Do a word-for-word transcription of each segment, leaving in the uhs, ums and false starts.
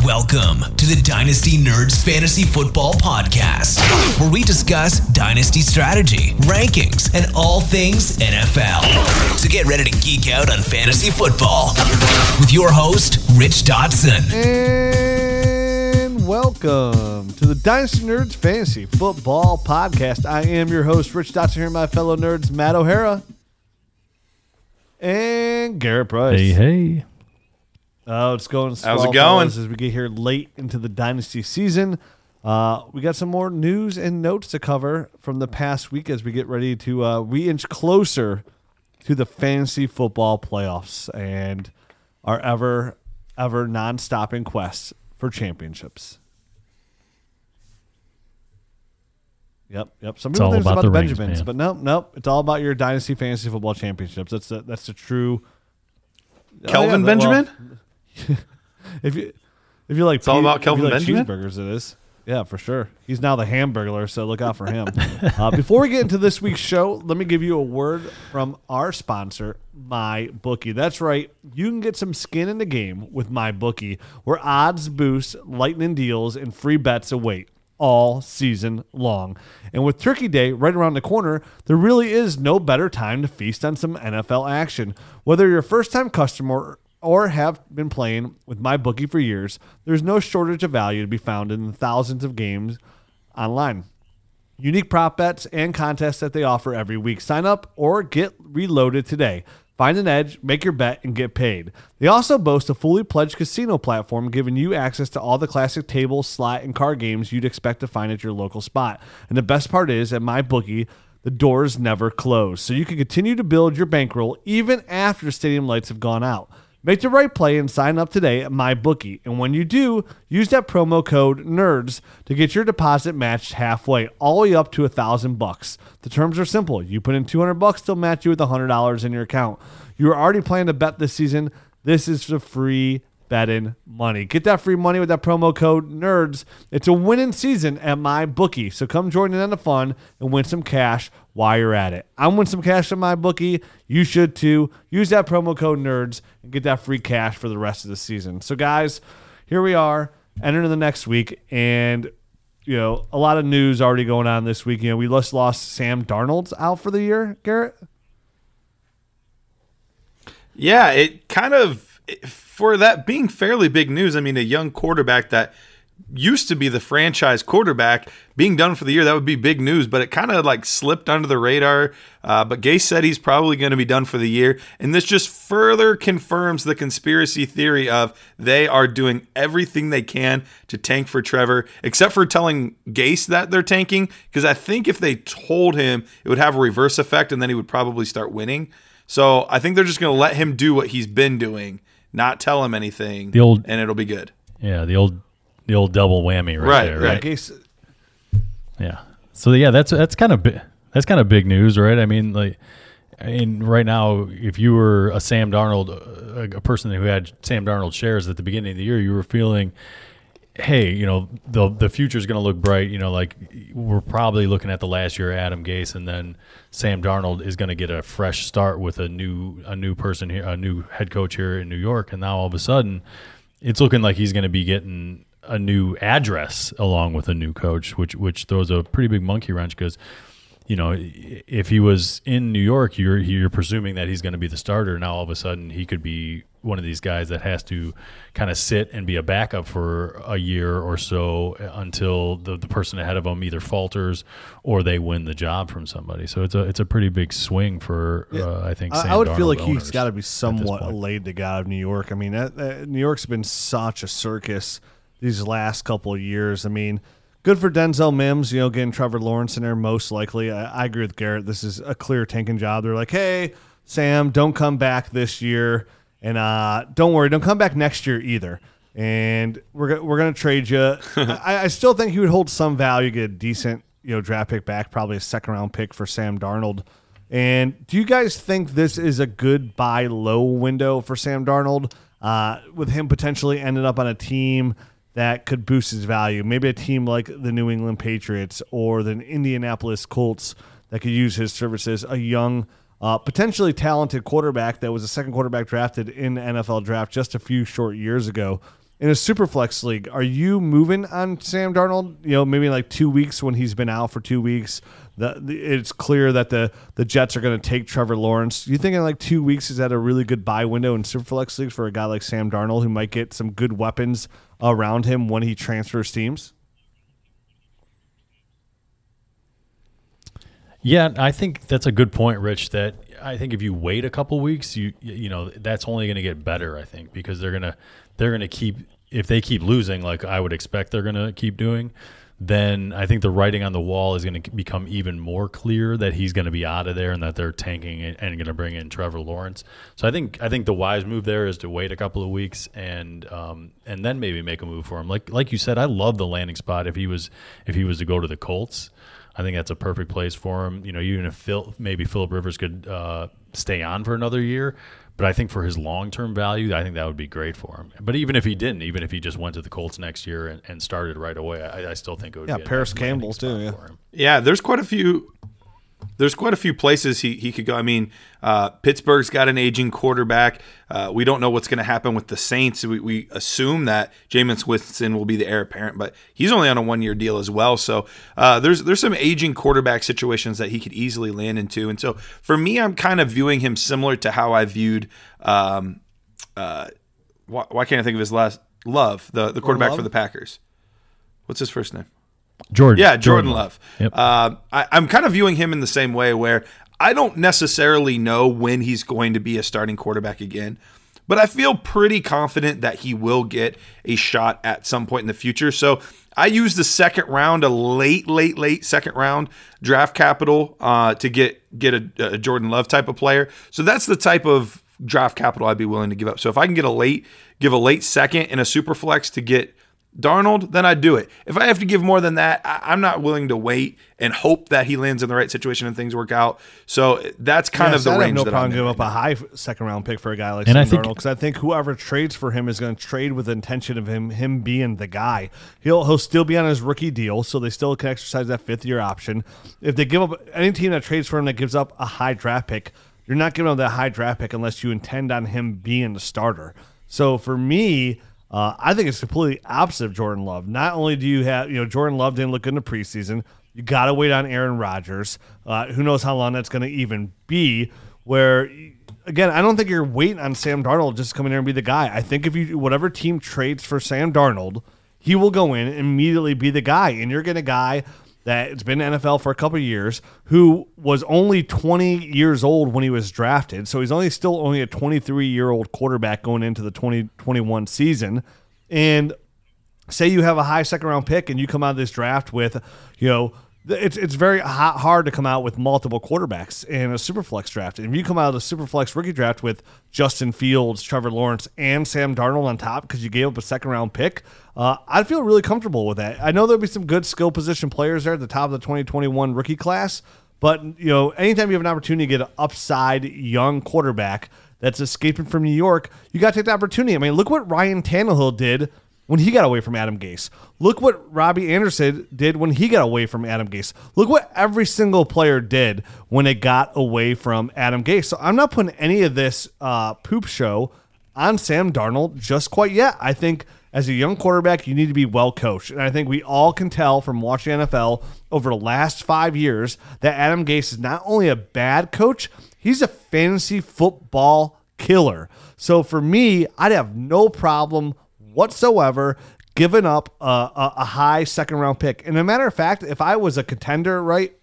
Welcome to the Dynasty Nerds Fantasy Football Podcast, where we discuss Dynasty strategy, rankings, and all things N F L. So get ready to geek out on fantasy football with your host, Rich Dotson. And welcome to the Dynasty Nerds Fantasy Football Podcast. I am your host, Rich Dotson, here with my fellow nerds, Matt O'Hara and Garrett Price. Hey, hey. Oh, it's going swell. How's it going? As we get here late into the Dynasty season, uh, we got some more news and notes to cover from the past week as we get ready to uh, re-inch closer to the fantasy football playoffs and our ever, ever non-stopping quest for championships. Yep, yep. Some It's people all think it's about about the the rings, Benjamins, man. but nope, nope. It's all about your Dynasty fantasy football championships. That's the, that's the true... Kelvin Oh, yeah, Benjamin? Well, if you if you like, It's all about if you Kelvin like Benjamin? cheeseburgers, it is. Yeah, for sure. He's now the Hamburglar, so look out for him. uh, before we get into this week's show, let me give you a word from our sponsor, MyBookie. That's right. You can get some skin in the game with MyBookie, where odds boosts, lightning deals, and free bets await all season long. And with Turkey Day right around the corner, there really is no better time to feast on some N F L action. Whether you're a first-time customer or have been playing with MyBookie for years, there's no shortage of value to be found in the thousands of games online. Unique prop bets and contests that they offer every week. Sign up or get reloaded today. Find an edge, make your bet, and get paid. They also boast a fully pledged casino platform giving you access to all the classic table, slot, and card games you'd expect to find at your local spot. And the best part is, at MyBookie, the doors never close, so you can continue to build your bankroll even after stadium lights have gone out. Make the right play and sign up today at MyBookie. And when you do, use that promo code NERDS to get your deposit matched halfway, all the way up to a thousand bucks. The terms are simple. You put in two hundred bucks, they'll match you with one hundred dollars in your account. You're already planning to bet this season. This is the free betting money. Get that free money with that promo code NERDS. It's a winning season at MyBookie. So come join in on the fun and win some cash while you're at it. I'm winning some cash at MyBookie. You should too. Use that promo code NERDS and get that free cash for the rest of the season. So guys, here we are, entering the next week, and you know, a lot of news already going on this week. You know, we just lost Sam Darnold out for the year, Garrett. Yeah, it kind of, for that being fairly big news, I mean, a young quarterback that used to be the franchise quarterback being done for the year, that would be big news, but it kind of like slipped under the radar. Uh, but Gase said he's probably going to be done for the year. And this just further confirms the conspiracy theory of they are doing everything they can to tank for Trevor, except for telling Gase that they're tanking. Because I think if they told him, it would have a reverse effect and then he would probably start winning. So I think they're just going to let him do what he's been doing, not tell him anything, The old- and it'll be good. Yeah, the old the old double whammy right, Right, there. right. Right. Gase, Yeah. So yeah, that's that's kind of bi- that's kind of big news, right? I mean, like, I mean, right now, if you were a Sam Darnold, a, a person who had Sam Darnold shares at the beginning of the year, you were feeling, hey, you know, the the future is going to look bright. You know, like we're probably looking at the last year of Adam Gase, and then Sam Darnold is going to get a fresh start with a new a new person here, a new head coach here in New York, and now all of a sudden, it's looking like he's going to be getting a new address along with a new coach, which which throws a pretty big monkey wrench because, you know, if he was in New York, you're you're presuming that he's going to be the starter. Now all of a sudden he could be one of these guys that has to kind of sit and be a backup for a year or so until the, the person ahead of him either falters or they win the job from somebody. So it's a it's a pretty big swing for Yeah. uh, I think. I, Sam I would feel Darnold like he's owners got to be at this somewhat point. laid to God of New York. I mean, that, that, New York's been such a circus these last couple of years. I mean, good for Denzel Mims, you know, getting Trevor Lawrence in there most likely. I, I agree with Garrett. This is a clear tanking job. They're like, hey, Sam, don't come back this year. And uh, don't worry, don't come back next year either. And we're go- we're gonna trade you. I, I still think he would hold some value, get a decent you know draft pick back, probably a second round pick for Sam Darnold. And do you guys think this is a good buy low window for Sam Darnold, uh, with him potentially ending up on a team that could boost his value? Maybe a team like the New England Patriots or the Indianapolis Colts that could use his services. A young, uh, potentially talented quarterback that was a second quarterback drafted in the N F L draft just a few short years ago. in a super flex league, are you moving on Sam Darnold? You know, maybe like two weeks when he's been out for two weeks. The, the, it's clear that the, the Jets are going to take Trevor Lawrence. Do you think in like two weeks is that a really good buy window in super flex leagues for a guy like Sam Darnold who might get some good weapons around him when he transfers teams? Yeah, I think that's a good point, Rich, that I think if you wait a couple weeks, you you know, that's only going to get better, I think, because they're going to they're going to keep if they keep losing like I would expect they're going to keep doing, then I think the writing on the wall is going to become even more clear that he's going to be out of there and that they're tanking and going to bring in Trevor Lawrence. So I think I think the wise move there is to wait a couple of weeks and um, and then maybe make a move for him. Like like you said, I love the landing spot if he was if he was to go to the Colts. I think that's a perfect place for him. You know, even if Phil, maybe Phillip Rivers could uh, stay on for another year, but I think for his long-term value, I think that would be great for him. But even if he didn't, even if he just went to the Colts next year and, and started right away, I, I still think it would yeah, be a Paris nice Campbell too. Yeah. for him. Yeah, there's quite a few. There's quite a few places he, he could go. I mean, uh, Pittsburgh's got an aging quarterback. Uh, we don't know what's going to happen with the Saints. We, we assume that Jameis Winston will be the heir apparent, but he's only on a one-year deal as well. So uh, there's there's some aging quarterback situations that he could easily land into. And so for me, I'm kind of viewing him similar to how I viewed um, uh, why, why can't I think of his last Love, the, the quarterback Love? for the Packers. What's his first name? Jordan. Yeah, Jordan, Jordan Love. Yep. Uh, I, I'm kind of viewing him in the same way where I don't necessarily know when he's going to be a starting quarterback again, but I feel pretty confident that he will get a shot at some point in the future. So I used the second round, a late, late, late second round draft capital uh, to get get a, a Jordan Love type of player. So that's the type of draft capital I'd be willing to give up. So if I can get a late, give a late second in a super flex to get Darnold, then I'd do it. If I have to give more than that, I- I'm not willing to wait and hope that he lands in the right situation and things work out. So that's kind Yes, of the I'd range have no that problem I'm in giving right up a now. high second round pick for a guy like And Sam I think- Darnold because I think whoever trades for him is going to trade with the intention of him him being the guy. He'll he'll still be on his rookie deal, so they still can exercise that fifth year option. If they give up any team that trades for him that gives up a high draft pick, you're not giving up that high draft pick unless you intend on him being the starter. So for me, uh, I think it's completely opposite of Jordan Love. Not only do you have, you know, Jordan Love didn't look good in the preseason. You got to wait on Aaron Rodgers. Uh, who knows how long that's going to even be? Where, again, I don't think you're waiting on Sam Darnold just to come in there and be the guy. I think if you, whatever team trades for Sam Darnold, he will go in and immediately be the guy. And you're getting a guy that's been in the N F L for a couple of years who was only twenty years old when he was drafted. So he's only still only a twenty-three-year-old quarterback going into the twenty twenty-one season. And say you have a high second-round pick and you come out of this draft with, you know, It's it's very hard to come out with multiple quarterbacks in a Superflex draft. And if you come out of the Superflex rookie draft with Justin Fields, Trevor Lawrence, and Sam Darnold on top because you gave up a second-round pick, uh, I'd feel really comfortable with that. I know there'll be some good skill position players there at the top of the twenty twenty-one rookie class, but you know, anytime you have an opportunity to get an upside young quarterback that's escaping from New York, you got to take the opportunity. I mean, look what Ryan Tannehill did when he got away from Adam Gase. Look what Robbie Anderson did when he got away from Adam Gase. Look what every single player did when they got away from Adam Gase. So I'm not putting any of this uh, poop show on Sam Darnold just quite yet. I think as a young quarterback, you need to be well coached. And I think we all can tell from watching N F L over the last five years that Adam Gase is not only a bad coach, he's a fantasy football killer. So for me, I'd have no problem whatsoever giving up a, a, a high second round pick. And a matter of fact, if I was a contender, right,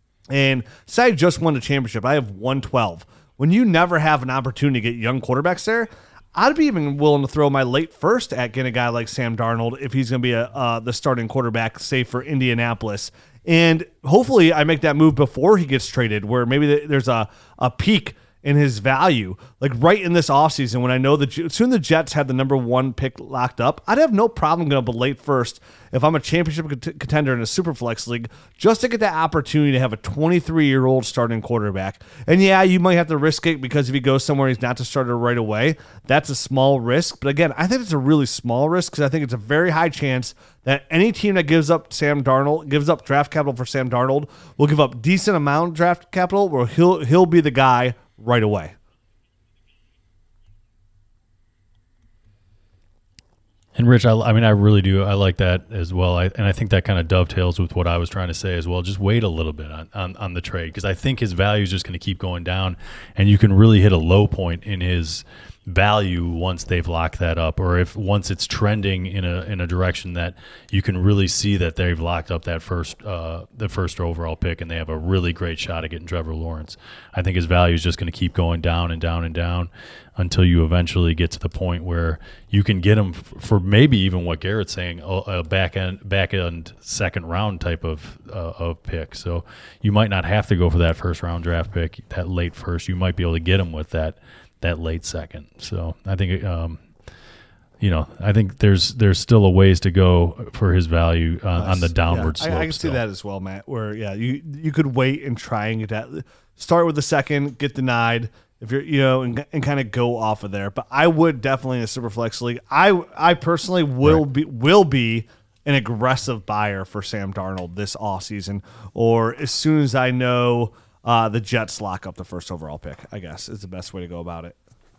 and say I just won the championship, I have one twelve. When you never have an opportunity to get young quarterbacks there, I'd be even willing to throw my late first at getting a guy like Sam Darnold if he's going to be a, uh, the starting quarterback, say for Indianapolis. And hopefully I make that move before he gets traded, where maybe there's a, a peak in his value, like right in this offseason when I know that soon the Jets had the number one pick locked up, I'd have no problem going up a late first if I'm a championship contender in a Superflex league just to get that opportunity to have a twenty-three-year-old starting quarterback. And yeah, you might have to risk it because if he goes somewhere he's not the starter right away, that's a small risk. But again, I think it's a really small risk because I think it's a very high chance that any team that gives up Sam Darnold, gives up draft capital for Sam Darnold, will give up decent amount of draft capital where he'll he'll be the guy right away. And Rich, I, I mean, I really do. I like that as well. I, and I think that kind of dovetails with what I was trying to say as well. Just wait a little bit on, on, on the trade, because I think his value is just going to keep going down, and you can really hit a low point in his value once they've locked that up, or if once it's trending in a in a direction that you can really see that they've locked up that first uh, the first overall pick, and they have a really great shot at getting Trevor Lawrence. I think his value is just going to keep going down and down and down until you eventually get to the point where you can get him f- for maybe even what Garrett's saying, a, a back end back end second round type of uh, of pick. So you might not have to go for that first round draft pick, that late first. You might be able to get him with that. that late second. So I think, um, you know, I think there's there's still a ways to go for his value on, on the downward yeah, slope. I, I can still. see that as well, Matt, where, yeah, you you could wait and try and get that. Start with the second, get denied, if you're, you know, and, and kind of go off of there. But I would definitely in a Superflex league, I I personally will right. be will be an aggressive buyer for Sam Darnold this offseason, or as soon as I know Uh, the Jets lock up the first overall pick, I guess, is the best way to go about it.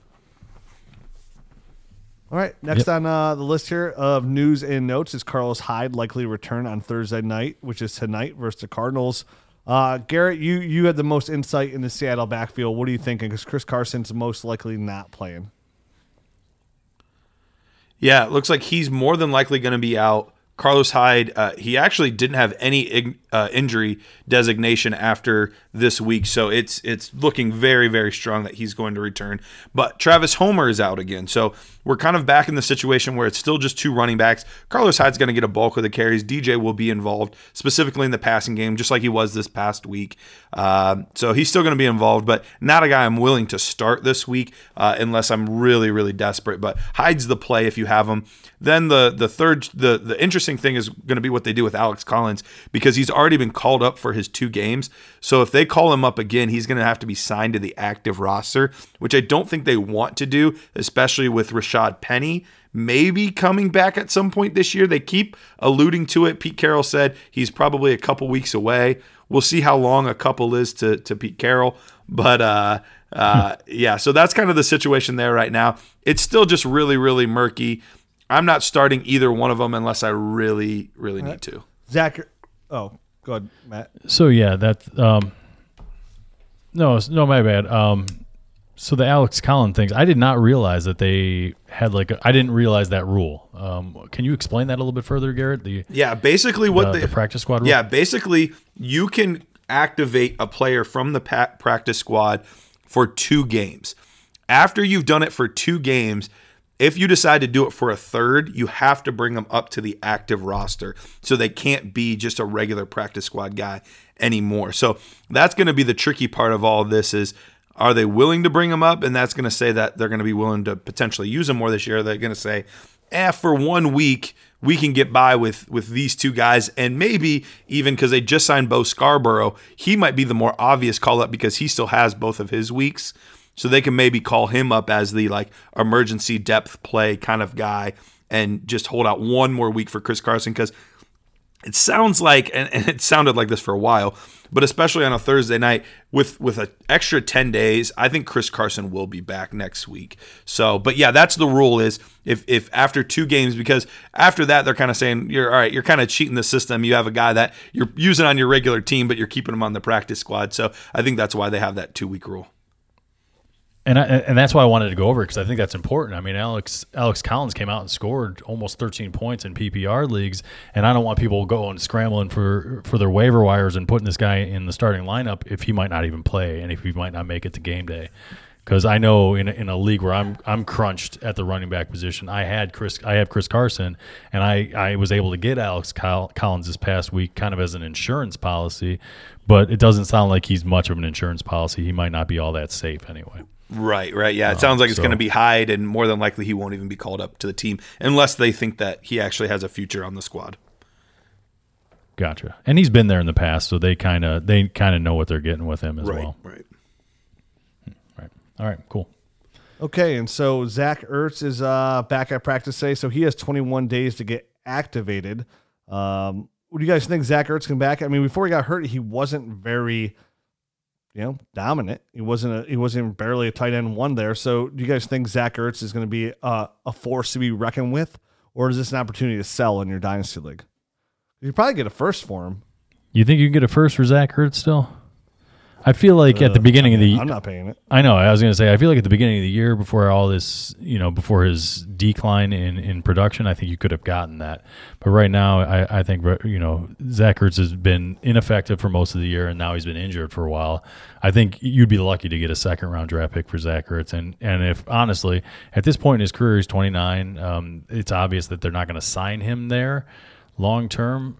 All right, next yep. on uh, the list here of news and notes is Carlos Hyde likely return on Thursday night, which is tonight versus the Cardinals. Uh, Garrett, you you had the most insight in the Seattle backfield. What are you thinking? Because Chris Carson's most likely not playing. Yeah, it looks like he's more than likely going to be out. Carlos Hyde, uh, he actually didn't have any ig- uh, injury designation after this week, so it's it's looking very, very strong that he's going to return. But Travis Homer is out again, so we're kind of back in the situation where it's still just two running backs. Carlos Hyde's going to get a bulk of the carries. D J will be involved, specifically in the passing game, just like he was this past week. Uh, so he's still going to be involved, but not a guy I'm willing to start this week uh, unless I'm really, really desperate. But Hyde's the play if you have him. Then the the third, the, the interesting thing is going to be what they do with Alex Collins, because he's already been called up for his two games. So if they call him up again, he's going to have to be signed to the active roster, which I don't think they want to do, especially with Rashad Penny maybe coming back at some point this year. They keep alluding to it. Pete Carroll said he's probably a couple weeks away. We'll see how long a couple is to, to Pete Carroll. But, uh, uh, yeah, so that's kind of the situation there right now. It's still just really, really murky. I'm not starting either one of them unless I really, really need to. Zach, oh, go ahead, Matt. So, yeah, that um, – no, no, my bad. Um, so the Alex Collins things, I did not realize that they had like – I didn't realize that rule. Um, can you explain that a little bit further, Garrett? The Yeah, basically what the, the, the practice squad rule? Yeah, basically you can activate a player from the pa- practice squad for two games. After you've done it for two games – if you decide to do it for a third, you have to bring them up to the active roster. So they can't be just a regular practice squad guy anymore. So that's going to be the tricky part of all of this is, are they willing to bring them up? And that's going to say that they're going to be willing to potentially use them more this year. They're going to say, eh, for one week, we can get by with, with these two guys. And maybe even because they just signed Bo Scarborough, he might be the more obvious call up because he still has both of his weeks. So they can maybe call him up as the like emergency depth play kind of guy and just hold out one more week for Chris Carson, because it sounds like, and, and it sounded like this for a while, but especially on a Thursday night with with an extra ten days, I think Chris Carson will be back next week. So, but yeah, that's the rule is if if after two games, because after that they're kind of saying you're all right, you're kind of cheating the system. You have a guy that you're using on your regular team, but you're keeping him on the practice squad. So I think that's why they have that two week rule. And I, and that's why I wanted to go over it, because I think that's important. I mean, Alex Alex Collins came out and scored almost thirteen points in P P R leagues, and I don't want people going scrambling for, for their waiver wires and putting this guy in the starting lineup if he might not even play and if he might not make it to game day. Because I know in a, in a league where I'm I'm crunched at the running back position, I had Chris I have Chris Carson, and I, I was able to get Alex Collins this past week kind of as an insurance policy, but it doesn't sound like he's much of an insurance policy. He might not be all that safe anyway. Right, right. Yeah, it sounds like it's so, going to be Hyde, and more than likely he won't even be called up to the team unless they think that he actually has a future on the squad. Gotcha. And he's been there in the past, so they kind of they kind of know what they're getting with him as right, well. Right, right. All right, cool. Okay, and so Zach Ertz is uh, back at practice today, so he has twenty-one days to get activated. Um, what do you guys think Zach Ertz can back? I mean, before he got hurt, he wasn't very... you know, dominant. He wasn't a, he wasn't barely a tight end one there. So do you guys think Zach Ertz is going to be a, a force to be reckoned with, or is this an opportunity to sell in your dynasty league? You probably get a first for him. You think you can get a first for Zach Ertz still? I feel like uh, at the beginning I mean, of the I'm not paying it. I know. I was going to say, I feel like at the beginning of the year, before all this, you know, before his decline in, in production, I think you could have gotten that. But right now, I, I think, you know, Zach Ertz has been ineffective for most of the year, and now he's been injured for a while. I think you'd be lucky to get a second round draft pick for Zach Ertz. And, and if, honestly, at this point in his career, he's twenty-nine, um, it's obvious that they're not going to sign him there long term.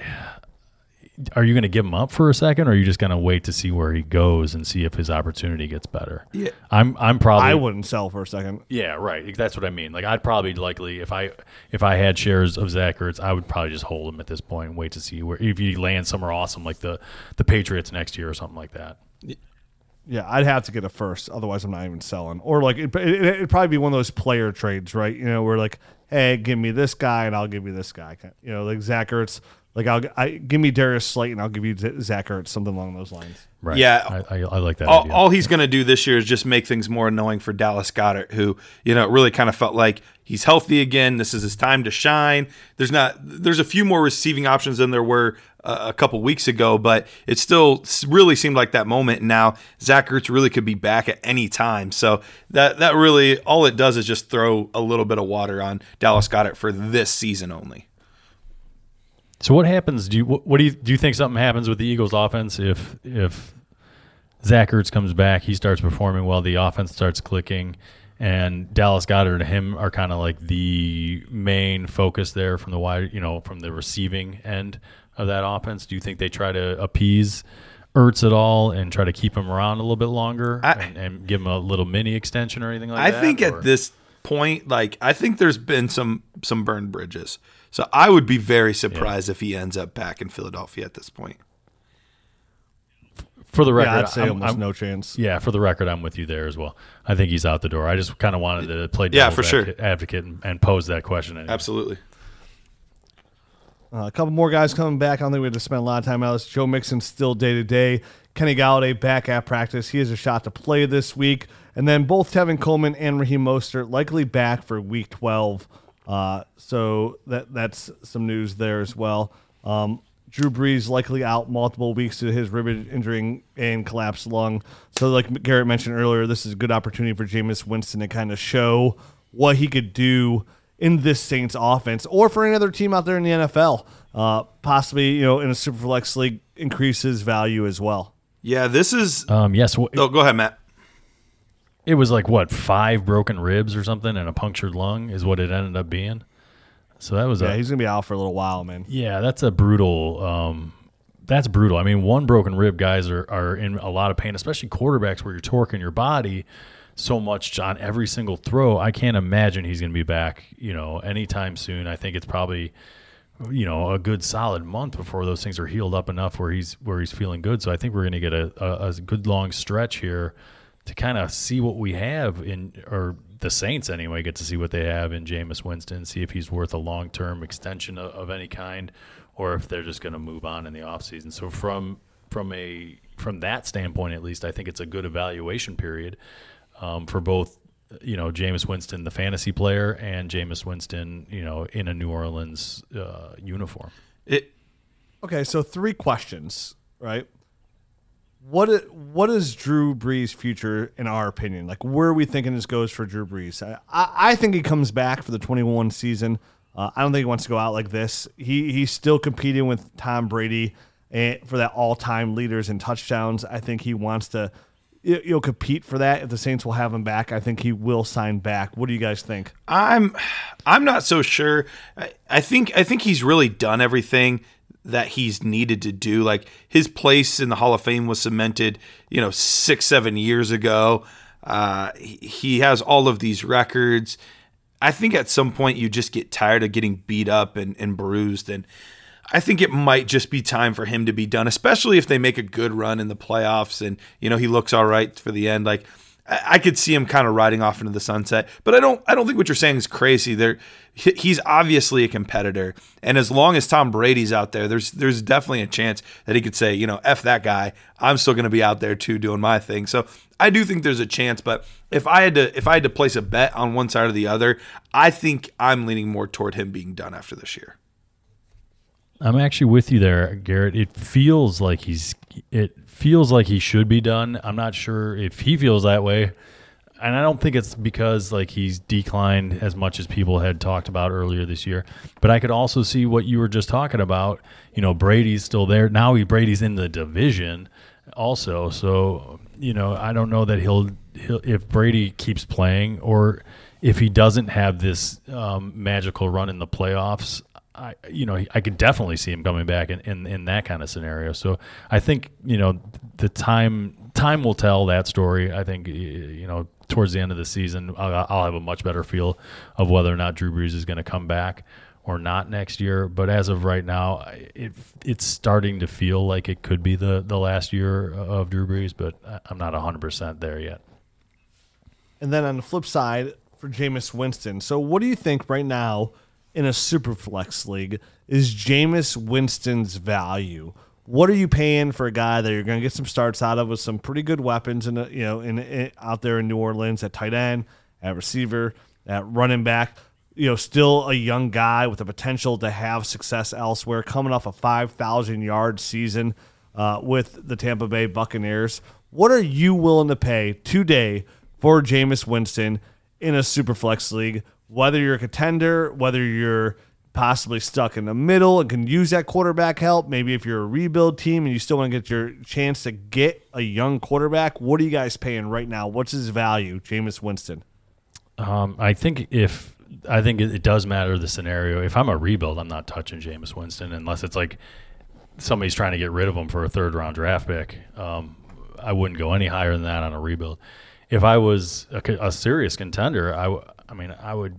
Are you going to give him up for a second, or are you just going to wait to see where he goes and see if his opportunity gets better? Yeah, I'm. I'm probably. I wouldn't sell for a second. Yeah, right. That's what I mean. Like, I'd probably likely if I if I had shares of Zach Ertz, I would probably just hold him at this point and wait to see where if he lands somewhere awesome like the the Patriots next year or something like that. Yeah, I'd have to get a first, otherwise I'm not even selling. Or like it, it, it'd probably be one of those player trades, right? You know, where like, hey, give me this guy and I'll give you this guy. You know, like Zach Ertz. Like, I'll I, give me Darius Slayton, I'll give you Zach Ertz, something along those lines. Right. Yeah. I, I, I like that all, idea. all he's going to do this year is just make things more annoying for Dallas Goedert, who, you know, really kind of felt like he's healthy again. This is his time to shine. There's not, there's a few more receiving options than there were uh, a couple weeks ago, but it still really seemed like that moment. And now Zach Ertz really could be back at any time. So that, that really, all it does is just throw a little bit of water on Dallas Goedert for this season only. So what happens? Do you what, what do you do? You think something happens with the Eagles' offense if if Zach Ertz comes back, he starts performing well, the offense starts clicking, and Dallas Goedert and him are kind of like the main focus there from the wide, you know, from the receiving end of that offense? Do you think they try to appease Ertz at all and try to keep him around a little bit longer I, and, and give him a little mini extension or anything like I that? I think or? at this point, like I think there's been some some burned bridges. So I would be very surprised yeah. if he ends up back in Philadelphia at this point. For the record, yeah, I'd say I'm, almost I'm, no chance. Yeah, for the record, I'm with you there as well. I think he's out the door. I just kind of wanted to play yeah, devil's for sure. advocate, advocate and, and pose that question. Anyway. Absolutely. Uh, a couple more guys coming back. I don't think we have to spend a lot of time on this. Joe Mixon still day-to-day. Kenny Golladay back at practice. He has a shot to play this week. And then both Tevin Coleman and Raheem Mostert likely back for week twelve. Uh, so that that's some news there as well. Um, Drew Brees likely out multiple weeks due to his rib injury and collapsed lung. So like Garrett mentioned earlier, this is a good opportunity for Jameis Winston to kind of show what he could do in this Saints offense or for any other team out there in the N F L. Uh, possibly, you know, in a Superflex league, increase his value as well. Yeah, this is... Um, yes. W- oh, go ahead, Matt. It was like, what, five broken ribs or something and a punctured lung is what it ended up being. So that was yeah, a, he's going to be out for a little while, man. Yeah, that's a brutal um, – that's brutal. I mean, one broken rib, guys are, are in a lot of pain, especially quarterbacks where you're torquing your body so much on every single throw. I can't imagine he's going to be back, you know, anytime soon. I think it's probably, you know, a good solid month before those things are healed up enough where he's where he's feeling good. So I think we're going to get a, a, a good long stretch here to kind of see what we have in, or the Saints anyway, get to see what they have in Jameis Winston, see if he's worth a long-term extension of, of any kind, or if they're just going to move on in the offseason. So from from a from that standpoint, at least, I think it's a good evaluation period um, for both, you know, Jameis Winston, the fantasy player, and Jameis Winston, you know, in a New Orleans uh, uniform. It. Okay, so three questions, right? What is, what is Drew Brees' future in our opinion? Like, where are we thinking this goes for Drew Brees? I, I think he comes back for the twenty-one season. Uh, I don't think he wants to go out like this. He he's still competing with Tom Brady and for that all-time leaders in touchdowns. I think he wants to you know, compete for that. If the Saints will have him back, I think he will sign back. What do you guys think? I'm I'm not so sure. I, I think I think he's really done everything that he's needed to do. Like, his place in the Hall of Fame was cemented, you know, six, seven years ago. Uh, he, he has all of these records. I think at some point you just get tired of getting beat up and, and bruised. And I think it might just be time for him to be done, especially if they make a good run in the playoffs and, you know, he looks all right for the end. Like, I could see him kind of riding off into the sunset, but I don't. I don't think what you're saying is crazy. There, he's obviously a competitor, and as long as Tom Brady's out there, there's there's definitely a chance that he could say, you know, F that guy. I'm still going to be out there too, doing my thing. So I do think there's a chance. But if I had to, if I had to place a bet on one side or the other, I think I'm leaning more toward him being done after this year. I'm actually with you there, Garrett. It feels like he's. It feels like he should be done. I'm not sure if he feels that way, and I don't think it's because like he's declined as much as people had talked about earlier this year. But I could also see what you were just talking about. You know, Brady's still there now. He Brady's in the division also, so you know I don't know that he'll, he'll if Brady keeps playing or if he doesn't have this um, magical run in the playoffs. I, you know, I could definitely see him coming back in, in, in that kind of scenario. So I think, you know, the time time will tell that story. I think, you know, towards the end of the season, I'll, I'll have a much better feel of whether or not Drew Brees is going to come back or not next year. But as of right now, it it's starting to feel like it could be the, the last year of Drew Brees, but I'm not one hundred percent there yet. And then on the flip side, for Jameis Winston. So what do you think right now in a super flex league is Jameis Winston's value? What are you paying for a guy that you're going to get some starts out of with some pretty good weapons in, a, you know, in, in out there in New Orleans at tight end, at receiver, at running back? You know, still a young guy with the potential to have success elsewhere, coming off a five thousand yard season uh, with the Tampa Bay Buccaneers. What are you willing to pay today for Jameis Winston in a super flex league? Whether you're a contender, whether you're possibly stuck in the middle and can use that quarterback help, maybe if you're a rebuild team and you still want to get your chance to get a young quarterback, what are you guys paying right now? What's his value, Jameis Winston? Um, I think if I think it, it does matter the scenario. If I'm a rebuild, I'm not touching Jameis Winston unless it's like somebody's trying to get rid of him for a third round draft pick. Um, I wouldn't go any higher than that on a rebuild. If I was a, a serious contender, I, w- I mean, I would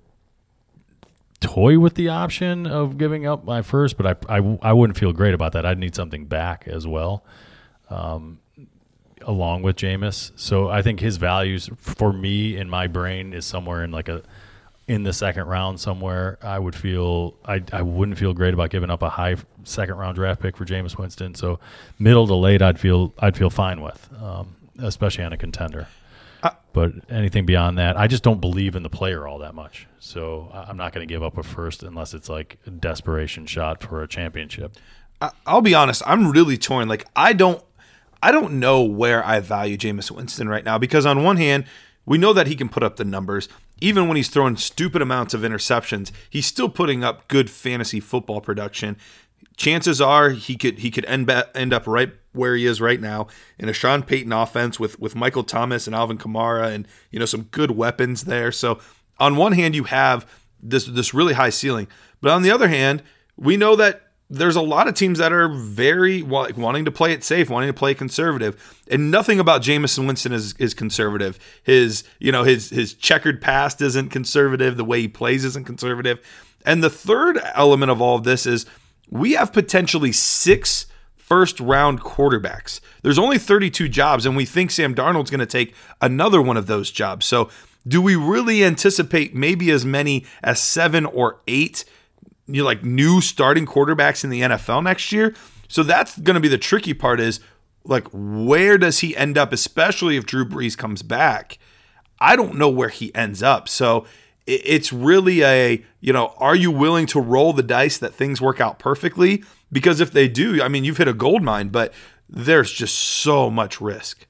toy with the option of giving up my first, but I, I, I wouldn't feel great about that. I'd need something back as well, um, along with Jameis. So I think his values for me in my brain is somewhere in like a in the second round somewhere. I would feel I I wouldn't feel great about giving up a high second round draft pick for Jameis Winston. So middle to late, I'd feel I'd feel fine with, um, especially on a contender. But anything beyond that, I just don't believe in the player all that much. So I'm not going to give up a first unless it's like a desperation shot for a championship. I'll be honest, I'm really torn. Like I don't, I don't know where I value Jameis Winston right now because on one hand, we know that he can put up the numbers. Even when he's throwing stupid amounts of interceptions, he's still putting up good fantasy football production. Chances are he could he could end ba- end up right where he is right now in a Sean Payton offense with with Michael Thomas and Alvin Kamara and you know some good weapons there. So on one hand you have this this really high ceiling, but on the other hand we know that there's a lot of teams that are very like, wanting to play it safe, wanting to play conservative, and nothing about Jameis Winston is is conservative. His you know his his checkered past isn't conservative. The way he plays isn't conservative. And the third element of all of this is we have potentially six first-round quarterbacks. There's only thirty-two jobs, and we think Sam Darnold's going to take another one of those jobs. So do we really anticipate maybe as many as seven or eight you know, like new starting quarterbacks in the N F L next year? So that's going to be the tricky part is, like, where does he end up, especially if Drew Brees comes back? I don't know where he ends up. So it's really a, you know, are you willing to roll the dice that things work out perfectly? Because if they do, I mean, you've hit a gold mine, but there's just so much risk.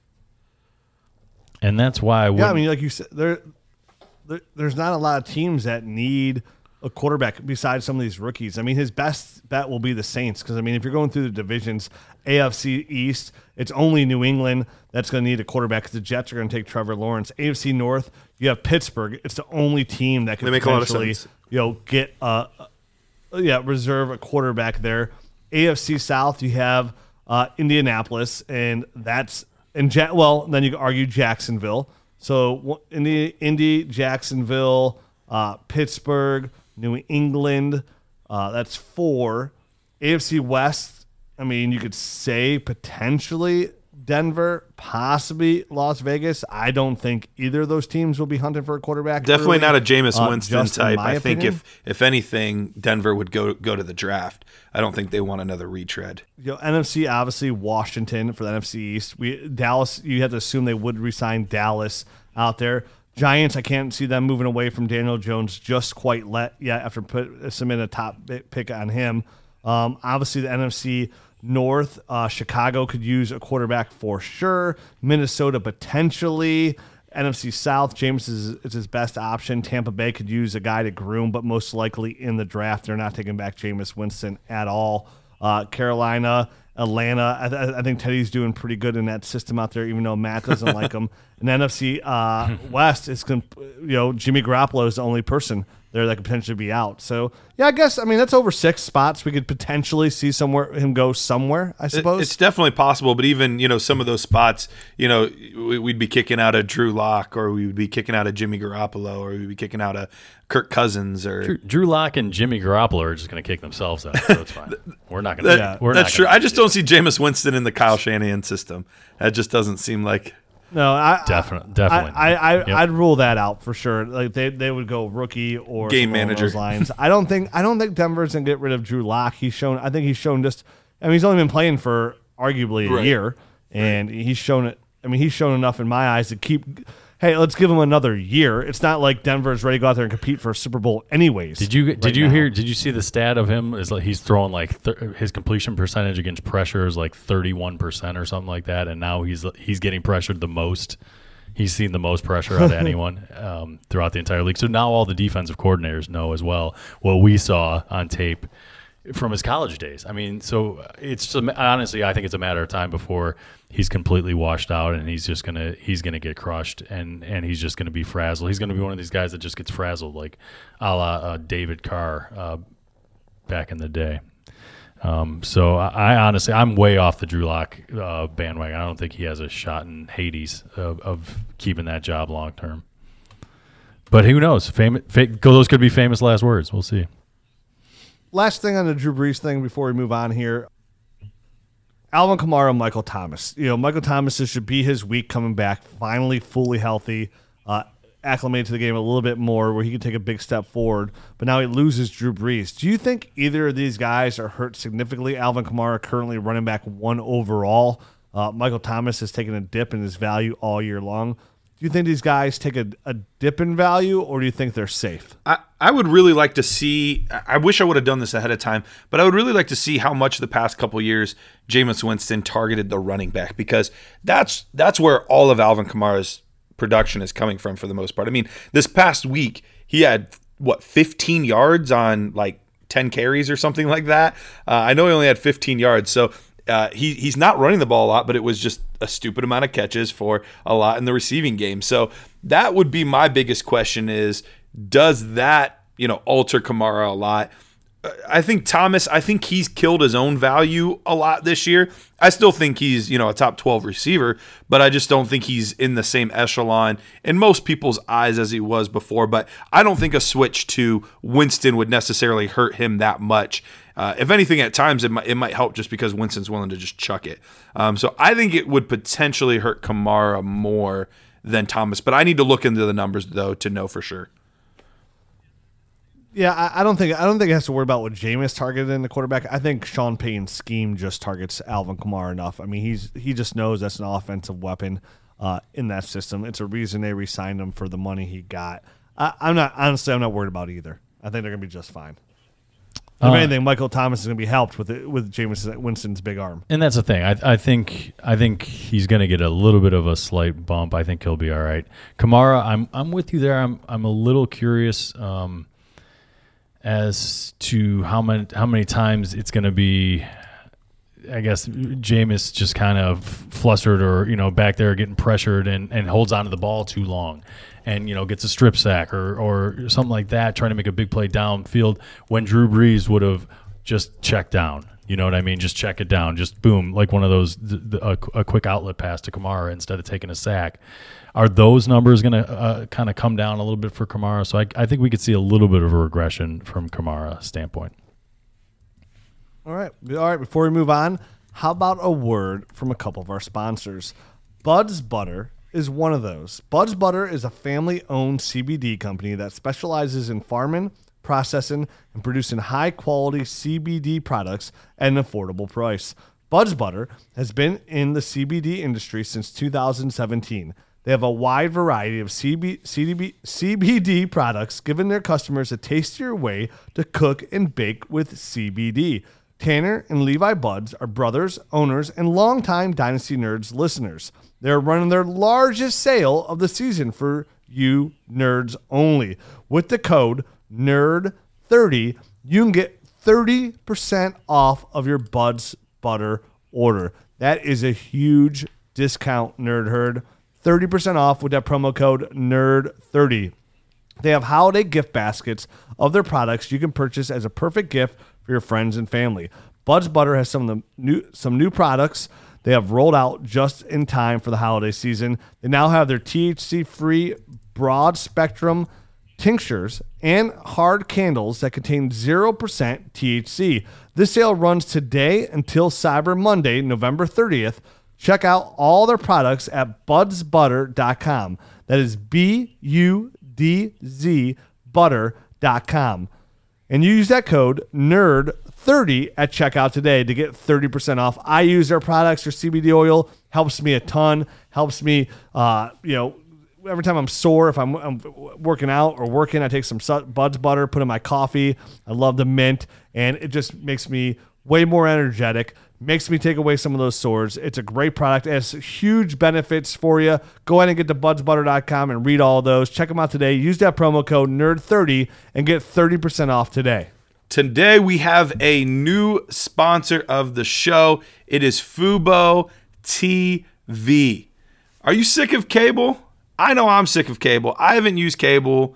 And that's why I Yeah, I mean, like you said, there, there there's not a lot of teams that need a quarterback besides some of these rookies. I mean, his best bet will be the Saints because, I mean, if you're going through the divisions, A F C East, it's only New England that's going to need a quarterback because the Jets are going to take Trevor Lawrence. A F C North, you have Pittsburgh. It's the only team that can potentially, you know, get a, yeah, reserve a quarterback there. A F C South, you have uh, Indianapolis, and that's and ja- well, then you can argue Jacksonville. So Indy, Indy, Jacksonville, uh, Pittsburgh, New England. Uh, that's four. A F C West. I mean, you could say potentially Denver, possibly Las Vegas. I don't think either of those teams will be hunting for a quarterback. Definitely early. not a Jameis Uh, Winston just in type. my I think opinion. if if anything, Denver would go go to the draft. I don't think they want another retread. You know, N F C, obviously Washington for the N F C East. We Dallas, you have to assume they would resign Dallas out there. Giants, I can't see them moving away from Daniel Jones just quite let yet after put submit a top pick on him. Um, obviously, the N F C North, uh, Chicago could use a quarterback for sure. Minnesota potentially. N F C South, James is, is his best option. Tampa Bay could use a guy to groom, but most likely in the draft, they're not taking back Jameis Winston at all. Uh, Carolina, Atlanta, I, th- I think Teddy's doing pretty good in that system out there, even though Matt doesn't like him. And N F C uh, West is, you know, Jimmy Garoppolo is the only person there that could potentially be out. So, yeah, I guess, I mean, that's over six spots. We could potentially see somewhere him go somewhere, I suppose. It, it's definitely possible, but even, you know, some of those spots, you know, we- we'd be kicking out a Drew Lock, or we would be kicking out a Jimmy Garoppolo, or we'd be kicking out a Kirk Cousins, or Drew, Drew Lock and Jimmy Garoppolo are just going to kick themselves out, so it's fine. We're not going to. That- We're that's not true. gonna I just don't see Jameis Winston in the Kyle Shanahan system. That just doesn't seem like. No, I Definitely- definitely. I, I, I Yep. I'd rule that out for sure. Like they, they would go rookie or Game somewhere along manager. those lines. I don't think I don't think Denver's gonna get rid of Drew Lock. He's shown. I think he's shown just. I mean, he's only been playing for arguably a Right. year, and he's shown it. I mean, he's shown enough in my eyes to keep. Hey, let's give him another year. It's not like Denver's ready to go out there and compete for a Super Bowl, anyways. Did you did right you now. hear? Did you see the stat of him? Is like he's throwing like th- his completion percentage against pressure is like thirty one percent or something like that, and now he's he's getting pressured the most. He's seen the most pressure out of anyone um, throughout the entire league. So now all the defensive coordinators know as well what we saw on tape from his college days. I mean, so it's just, honestly, I think it's a matter of time before he's completely washed out and he's just gonna he's gonna get crushed and and he's just gonna be frazzled. He's gonna be one of these guys that just gets frazzled, like a la uh, David Carr uh, back in the day. Um, so I, I honestly, I'm way off the Drew Lock uh, bandwagon. I don't think he has a shot in Hades of, of keeping that job long term. But who knows? Famous, fa- those could be famous last words. We'll see. Last thing on the Drew Brees thing before we move on here. Alvin Kamara, Michael Thomas. You know, Michael Thomas, this should be his week coming back, finally fully healthy, uh, acclimated to the game a little bit more where he can take a big step forward, but now he loses Drew Brees. Do you think either of these guys are hurt significantly? Alvin Kamara currently running back one overall. Uh, Michael Thomas has taken a dip in his value all year long. Do you think these guys take a, a dip in value, or do you think they're safe? I, I would really like to see, I wish I would have done this ahead of time, but I would really like to see how much the past couple years Jameis Winston targeted the running back, because that's that's where all of Alvin Kamara's production is coming from for the most part. I mean, this past week, he had, what, fifteen yards on like ten carries or something like that? Uh, I know he only had fifteen yards, so uh, he he's not running the ball a lot, but it was just a stupid amount of catches for a lot in the receiving game. So that would be my biggest question is, does that, you know, alter Kamara a lot? I think Thomas, I think he's killed his own value a lot this year. I still think he's, you know, a top twelve receiver, but I just don't think he's in the same echelon in most people's eyes as he was before. But I don't think a switch to Winston would necessarily hurt him that much. Uh, if anything, at times it might, it might help just because Winston's willing to just chuck it. Um, so I think it would potentially hurt Kamara more than Thomas. But I need to look into the numbers, though, to know for sure. Yeah, I, I don't think I don't think it has to worry about what Jameis targeted in the quarterback. I think Sean Payton's scheme just targets Alvin Kamara enough. I mean, he's he just knows that's an offensive weapon uh, in that system. It's a reason they re-signed him for the money he got. I, I'm not honestly, I'm not worried about either. I think they're gonna be just fine. If Uh, anything, Michael Thomas is gonna be helped with it, with Jameis Winston's big arm. And that's the thing. I, I think I think he's going to get a little bit of a slight bump. I think he'll be all right. Kamara, I'm I'm with you there. I'm I'm a little curious um, as to how many how many times it's going to be. I guess Jameis just kind of flustered or, you know, back there getting pressured and, and holds onto the ball too long and, you know, gets a strip sack or, or something like that, trying to make a big play downfield when Drew Brees would have just checked down. You know what I mean? Just check it down. Just boom, like one of those, the, the, a, a quick outlet pass to Kamara instead of taking a sack. Are those numbers going to uh, kind of come down a little bit for Kamara? So I, I think we could see a little bit of a regression from Kamara standpoint. All right, all right. Before we move on, how about a word from a couple of our sponsors? Bud's Butter is one of those. Bud's Butter is a family-owned C B D company that specializes in farming, processing, and producing high-quality C B D products at an affordable price. Bud's Butter has been in the C B D industry since two thousand seventeen. They have a wide variety of C B, C D B, C B D products, giving their customers a tastier way to cook and bake with C B D. Tanner and Levi Buds are brothers, owners, and longtime Dynasty Nerds listeners. They're running their largest sale of the season for you nerds only. With the code nerd thirty, you can get thirty percent off of your Bud's Butter order. That is a huge discount, Nerd Herd. thirty percent off with that promo code nerd thirty. They have holiday gift baskets of their products you can purchase as a perfect gift for your friends and family. Bud's Butter has some of the new some new products they have rolled out just in time for the holiday season. They now have their T H C-free broad spectrum tinctures and hard candles that contain zero percent T H C. This sale runs today until Cyber Monday, November thirtieth. Check out all their products at buds butter dot com. That is B U D Z butter dot com. And you use that code nerd thirty at checkout today to get thirty percent off. I use their products. Their C B D oil helps me a ton, helps me, uh, you know, every time I'm sore, if I'm, I'm working out or working, I take some Bud's Butter, put in my coffee. I love the mint, and it just makes me way more energetic, makes me take away some of those sores. It's a great product. It has huge benefits for you. Go ahead and get to buds butter dot com and read all of those. Check them out today. Use that promo code nerd thirty and get thirty percent off today. Today we have a new sponsor of the show. It is Fubo T V. Are you sick of cable? I know I'm sick of cable. I haven't used cable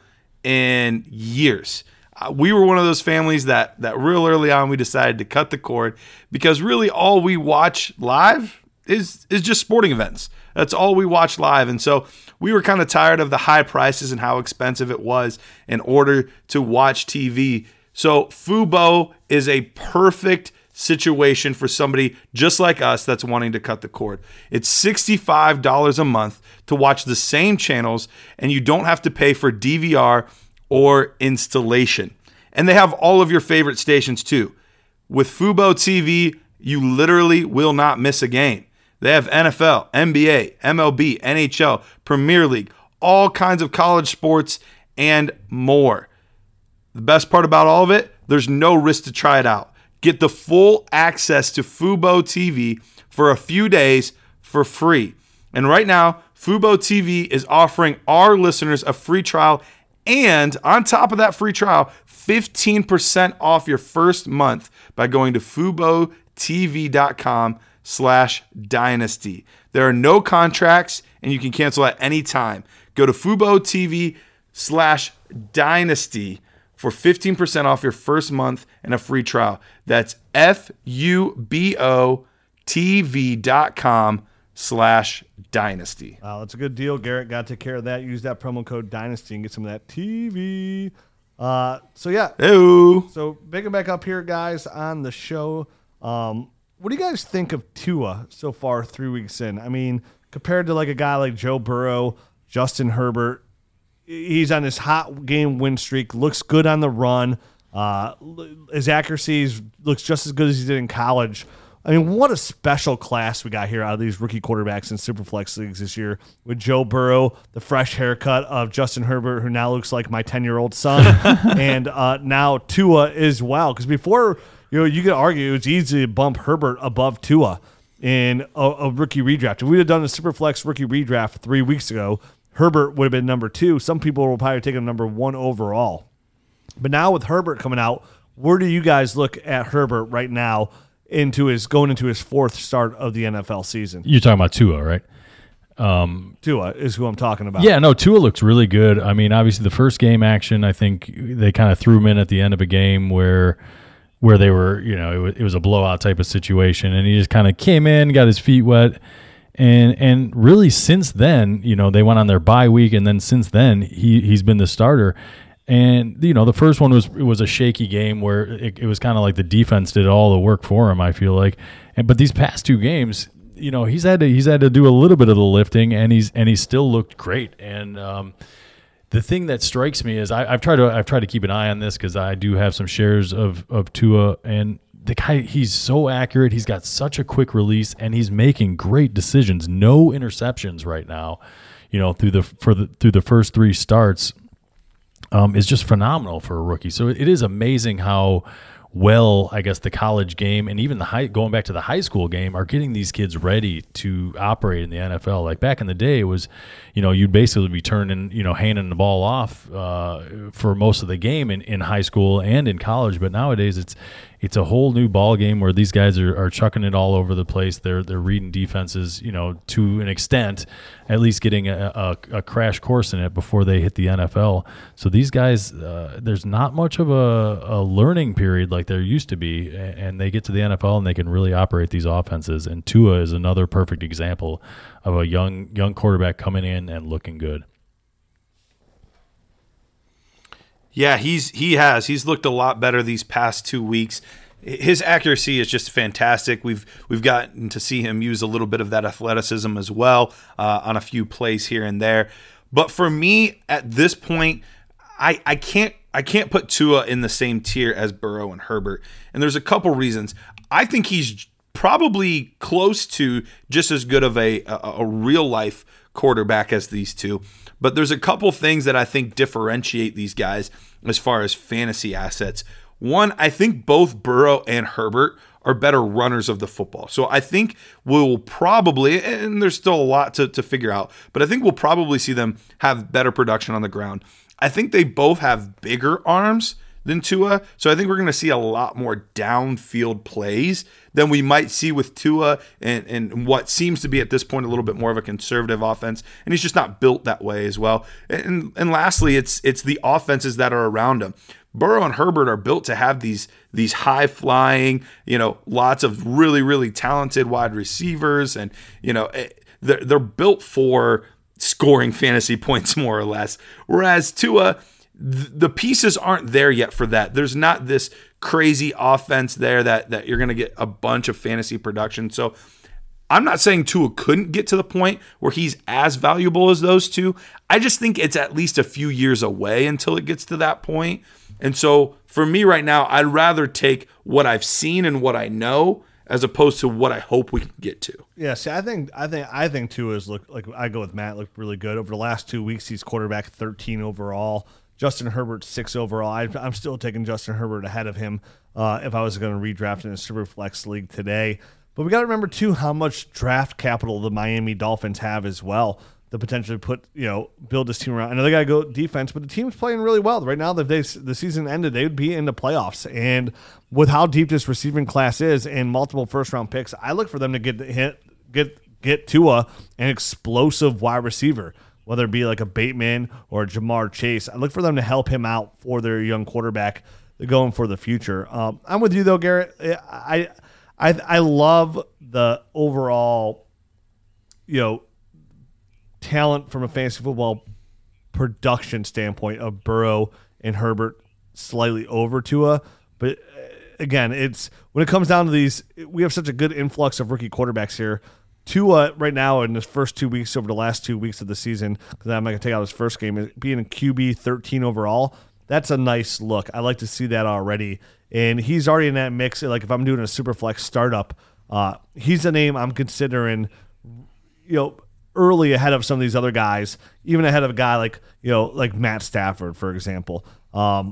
in years. Uh, we were one of those families that that real early on we decided to cut the cord because really all we watch live is is just sporting events. That's all we watch live. And so we were kind of tired of the high prices and how expensive it was in order to watch T V. So Fubo is a perfect situation for somebody just like us that's wanting to cut the cord. It's sixty-five dollars a month to watch the same channels, and you don't have to pay for D V R or installation. And they have all of your favorite stations too. With Fubo T V, you literally will not miss a game. They have N F L, N B A, M L B, N H L, Premier League, all kinds of college sports, and more. The best part about all of it, there's no risk to try it out. Get the full access to Fubo T V for a few days for free. And right now, Fubo T V is offering our listeners a free trial, and on top of that free trial, fifteen percent off your first month by going to fubo t v dot com slash dynasty. There are no contracts, and you can cancel at any time. Go to Fubo T V slash dynasty for fifteen percent off your first month and a free trial. That's F U B O T V dot com slash dynasty. Wow, that's a good deal. Garrett got to take care of that. Use that promo code dynasty and get some of that T V. Uh, so, yeah. Ew. So, picking back up here, guys, on the show. Um, what do you guys think of Tua so far three weeks in? I mean, compared to like a guy like Joe Burrow, Justin Herbert, he's on this hot game win streak, looks good on the run. Uh, his accuracy looks just as good as he did in college. I mean, what a special class we got here out of these rookie quarterbacks in Superflex leagues this year with Joe Burrow, the fresh haircut of Justin Herbert, who now looks like my ten-year-old son, and uh, now Tua as well. Because before, you know, you could argue it's easy to bump Herbert above Tua in a, a rookie redraft. If we had done a Superflex rookie redraft three weeks ago, Herbert would have been number two. Some people will probably take him number one overall. But now with Herbert coming out, where do you guys look at Herbert right now into his going into his fourth start of the N F L season? You're talking about Tua, right? Um, Tua is who I'm talking about. Yeah, no, Tua looks really good. I mean, obviously the first game action, I think they kind of threw him in at the end of a game where where they were, you know, it was, it was a blowout type of situation, and he just kind of came in, got his feet wet. And and really since then, you know, they went on their bye week, and then since then he he's been the starter. And, you know, the first one was it was a shaky game where it, it was kind of like the defense did all the work for him, I feel like. And but these past two games, you know, he's had to he's had to do a little bit of the lifting, and he's and he's still looked great. And um, the thing that strikes me is I, I've tried to I've tried to keep an eye on this because I do have some shares of of Tua, and the guy, he's so accurate. He's got such a quick release, and he's making great decisions. No interceptions right now, you know, through the for the through the first three starts. Um, is just phenomenal for a rookie. So it is amazing how well, I guess, the college game and even the high, going back to the high school game, are getting these kids ready to operate in the N F L. Like back in the day, it was, you know, you'd basically be turning, you know, handing the ball off uh, for most of the game in, in high school and in college. But nowadays, it's it's a whole new ball game where these guys are, are chucking it all over the place. They're they're reading defenses, you know, to an extent, at least getting a, a, a crash course in it before they hit the N F L. So these guys, uh, there's not much of a, a learning period like there used to be, and they get to the N F L and they can really operate these offenses. And Tua is another perfect example of a young young quarterback coming in and looking good. Yeah, he's he has. He's looked a lot better these past two weeks. His accuracy is just fantastic. We've we've gotten to see him use a little bit of that athleticism as well uh, on a few plays here and there. But for me, at this point, I I can't I can't put Tua in the same tier as Burrow and Herbert, and there's a couple reasons. I think he's probably close to just as good of a a, a real life quarterback as these two. But there's a couple things that I think differentiate these guys as far as fantasy assets. One, I think both Burrow and Herbert are better runners of the football. So I think we'll probably, and there's still a lot to, to figure out, but I think we'll probably see them have better production on the ground. I think they both have bigger arms than Tua, so I think we're going to see a lot more downfield plays than we might see with Tua and, and what seems to be at this point a little bit more of a conservative offense, and he's just not built that way as well. And, and lastly, it's it's the offenses that are around him. Burrow and Herbert are built to have these these high flying, you know, lots of really really talented wide receivers, and you know they're they're built for scoring fantasy points more or less. Whereas Tua, the pieces aren't there yet for that. There's not this crazy offense there that, that you're going to get a bunch of fantasy production. So I'm not saying Tua couldn't get to the point where he's as valuable as those two. I just think it's at least a few years away until it gets to that point. And so for me right now, I'd rather take what I've seen and what I know as opposed to what I hope we can get to. Yeah, see, I think I think I think Tua's look like I go with Matt, looked really good over the last two weeks. He's quarterback thirteen overall. Justin Herbert, six overall. I, I'm still taking Justin Herbert ahead of him uh, if I was going to redraft in a Superflex league today. But we got to remember, too, how much draft capital the Miami Dolphins have as well to potentially put, you know, build this team around. I know they got to go defense, but the team's playing really well. Right now, if they, the season ended, they would be in the playoffs. And with how deep this receiving class is and multiple first-round picks, I look for them to get hit, get get Tua an explosive wide receiver, whether it be like a Bateman or a Jamar Chase. I look for them to help him out for their young quarterback going for the future. Um, I'm with you, though, Garrett. I, I I love the overall, you know, talent from a fantasy football production standpoint of Burrow and Herbert slightly over Tua. But, again, it's when it comes down to these, we have such a good influx of rookie quarterbacks here. Tua right now in his first two weeks over the last two weeks of the season, because I'm not going to take out his first game, being a Q B thirteen overall, that's a nice look. I like to see that already. And he's already in that mix. Like if I'm doing a Superflex startup, uh, he's a name I'm considering, you know, early ahead of some of these other guys, even ahead of a guy like, you know, like Matt Stafford, for example. Um,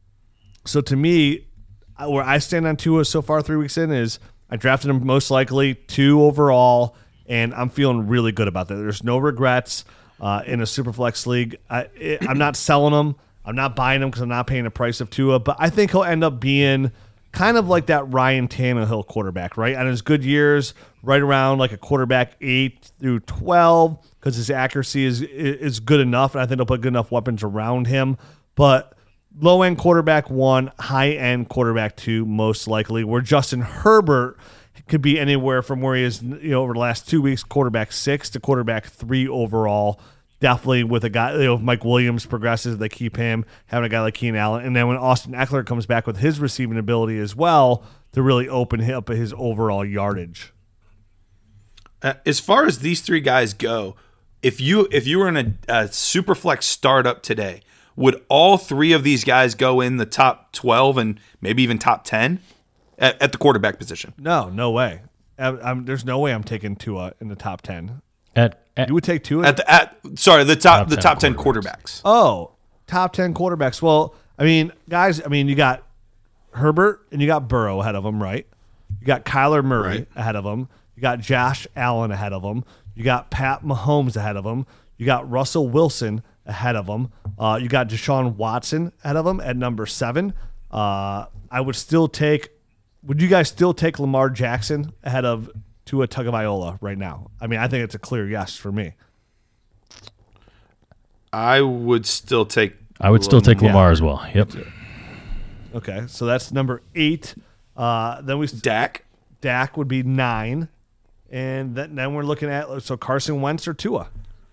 so to me, where I stand on Tua so far three weeks in is I drafted him most likely two overall, and I'm feeling really good about that. There's no regrets uh, in a Superflex league. I, it, I'm not selling him. I'm not buying him because I'm not paying the price of Tua, but I think he'll end up being kind of like that Ryan Tannehill quarterback, right? On his good years, right around like a quarterback eight through twelve, because his accuracy is is good enough, and I think they'll put good enough weapons around him. But low-end quarterback one, high-end quarterback two, most likely, where Justin Herbert could be anywhere from where he is, you know, over the last two weeks, quarterback six to quarterback three overall. definitely with a guy, you know, if Mike Williams progresses, they keep him, having a guy like Keenan Allen. And then when Austin Eckler comes back with his receiving ability as well, to really open up his overall yardage. Uh, as far as these three guys go, if you if you were in a, a Superflex startup today, would all three of these guys go in the top twelve and maybe even top ten at, at the quarterback position? No, no way. I, I'm, there's no way I'm taking Tua in the top ten. At, at You would take Tua? At the at sorry the top, Top the ten top ten quarterbacks. quarterbacks. Oh, top ten quarterbacks. Well, I mean, guys, I mean, you got Herbert and you got Burrow ahead of him, right? You got Kyler Murray Right. ahead of him. You got Josh Allen ahead of him. You got Pat Mahomes ahead of him. You got Russell Wilson ahead of him. Uh, you got Deshaun Watson ahead of him at number seven. Uh, I would still take. Would you guys still take Lamar Jackson ahead of Tua Tagovailoa right now? I mean, I think it's a clear yes for me. I would still take. I would still take Lamar as well. Yep. Okay, so that's number eight. Uh, then we Dak. Dak would be nine, and then, then we're looking at so Carson Wentz or Tua.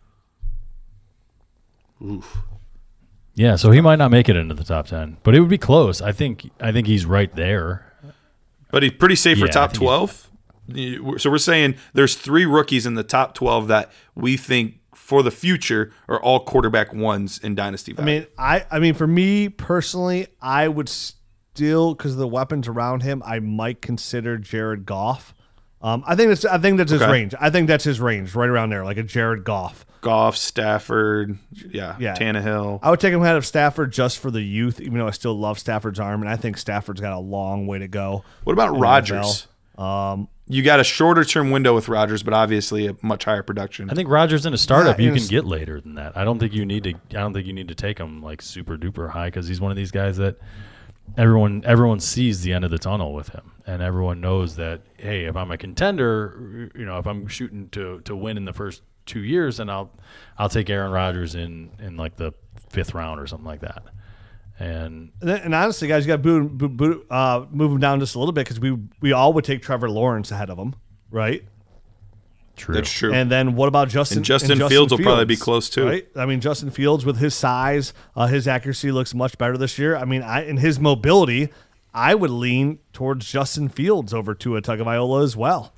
Oof. Yeah, so he might not make it into the top ten, but it would be close. I think. I think he's right there. But he's pretty safe for Yeah, I top think twelve. So we're saying there's three rookies in the top twelve that we think for the future are all quarterback ones in Dynasty I value. mean, I, I mean, for me personally, I would still because of the weapons around him, I might consider Jared Goff. Um, I think that's I think that's his Okay. range. I think that's his range, right around there, like a Jared Goff. Goff, Stafford, yeah, Yeah. Tannehill. I would take him ahead of Stafford just for the youth, even though I still love Stafford's arm, and I think Stafford's got a long way to go. What about in the Rodgers? N F L. Um, You got a shorter term window with Rodgers, but obviously a much higher production. I think Rodgers in a startup Yeah, you in a can s- get later than that. I don't think you need to. I don't think you need to take him like super duper high because he's one of these guys that everyone everyone sees the end of the tunnel with him, and everyone knows that hey, if I'm a contender, you know, if I'm shooting to to win in the first two years, then I'll I'll take Aaron Rodgers in in like the fifth round or something like that. And And, then- and honestly, guys, you got to boot, boot, boot, uh, move him down just a little bit because we we all would take Trevor Lawrence ahead of him, right? true, That's true. And then what about Justin? And Justin Fields will probably be close, too. Right? I mean, Justin Fields with his size, uh, his accuracy looks much better this year. I mean, I, and his mobility, I would lean towards Justin Fields over Tua Tagovailoa as well.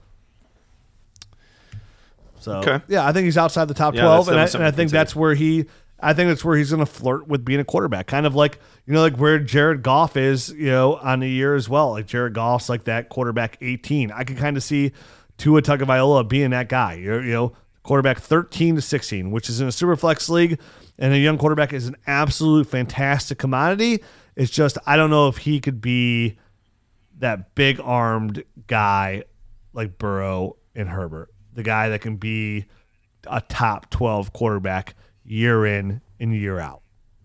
So Okay. yeah, I think he's outside the top Yeah, twelve, that's and I, definitely and I something think to that's where he. I think that's where he's going to flirt with being a quarterback, kind of like you know, like where Jared Goff is, you know, on the year as well. Like Jared Goff's like that quarterback eighteen. I can kind of see Tua Tagovailoa being that guy. You're, you know, quarterback thirteen to sixteen, which is in a super flex league, and a young quarterback is an absolute fantastic commodity. It's just I don't know if he could be that big armed guy like Burrow and Herbert, the guy that can be a top twelve quarterback year in and year out.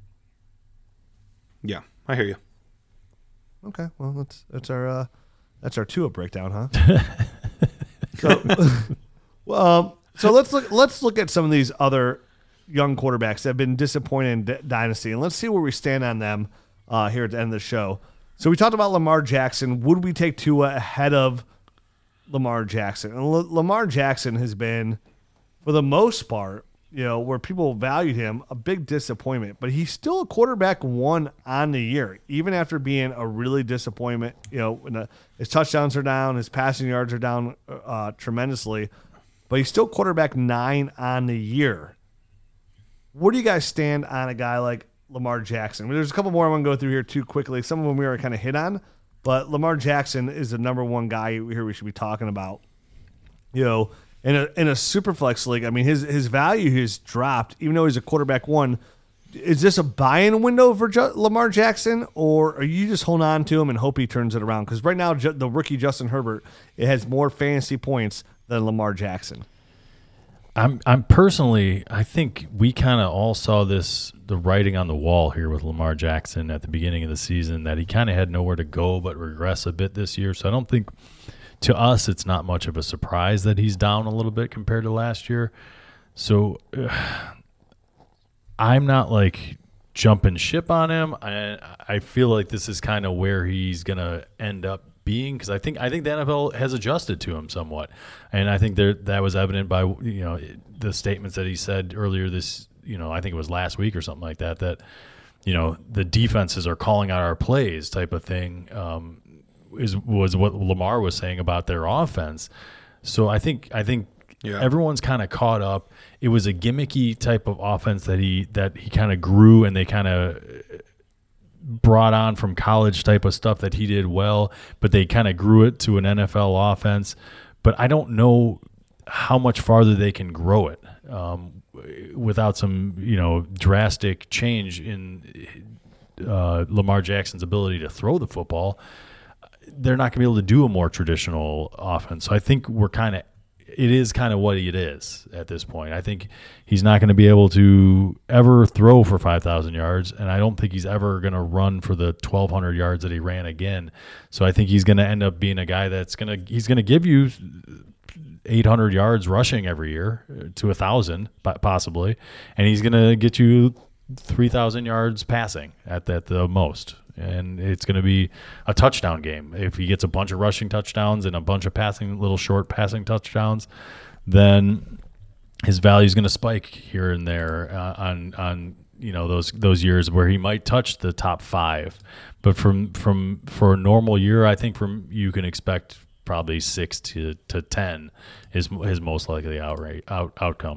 Yeah, I hear you. Okay, well that's that's our uh, that's our Tua breakdown, huh? so, well, um, so let's look let's look at some of these other young quarterbacks that have been disappointed in D- Dynasty, and let's see where we stand on them uh, here at the end of the show. So we talked about Lamar Jackson. Would we take Tua ahead of Lamar Jackson? And L- Lamar Jackson has been, for the most part, you know, where people valued him, a big disappointment. But he's still a quarterback one on the year, even after being a really disappointment. You know, when the, his touchdowns are down, his passing yards are down uh, tremendously, but he's still quarterback nine on the year. Where do you guys stand on a guy like Lamar Jackson? I mean, there's a couple more I want to go through here too quickly. Some of them we already kind of hit on, but Lamar Jackson is the number one guy here we should be talking about. You know, in a in a super flex league, I mean, his his value has dropped, even though he's a quarterback one. Is this a buy-in window for Ju- Lamar Jackson, or are you just holding on to him and hope he turns it around? Because right now, Ju- the rookie Justin Herbert, it has more fantasy points than Lamar Jackson. I'm I'm personally I think we kind of all saw this the writing on the wall here with Lamar Jackson at the beginning of the season that he kind of had nowhere to go but regress a bit this year. So I don't think to us it's not much of a surprise that he's down a little bit compared to last year. So uh, I'm not like jumping ship on him. I I feel like this is kind of where he's gonna end up being because I think I think the N F L has adjusted to him somewhat, and I think there that was evident by you know the statements that he said earlier this you know, I think it was last week or something like that, that, you know, the defenses are calling out our plays type of thing, um, is was what Lamar was saying about their offense. So I think I think yeah. everyone's kind of caught up. It was a gimmicky type of offense that he that he kind of grew, and they kind of brought on from college type of stuff that he did well, but they kind of grew it to an N F L offense. But I don't know how much farther they can grow it um, without some, you know, drastic change in uh, Lamar Jackson's ability to throw the football. They're not going to be able to do a more traditional offense. So I think we're kind of, it is kind of what it is at this point. I think he's not going to be able to ever throw for five thousand yards, and I don't think he's ever going to run for the twelve hundred yards that he ran again. So I think he's going to end up being a guy that's going to, he's going to give you eight hundred yards rushing every year to one thousand possibly, and he's going to get you three thousand yards passing at, at the most. And it's going to be a touchdown game. If he gets a bunch of rushing touchdowns and a bunch of passing, little short passing touchdowns, then his value is going to spike here and there uh, on on you know those those years where he might touch the top five. But from from for a normal year, I think from you can expect probably six to, to ten is his most likely outright out outcome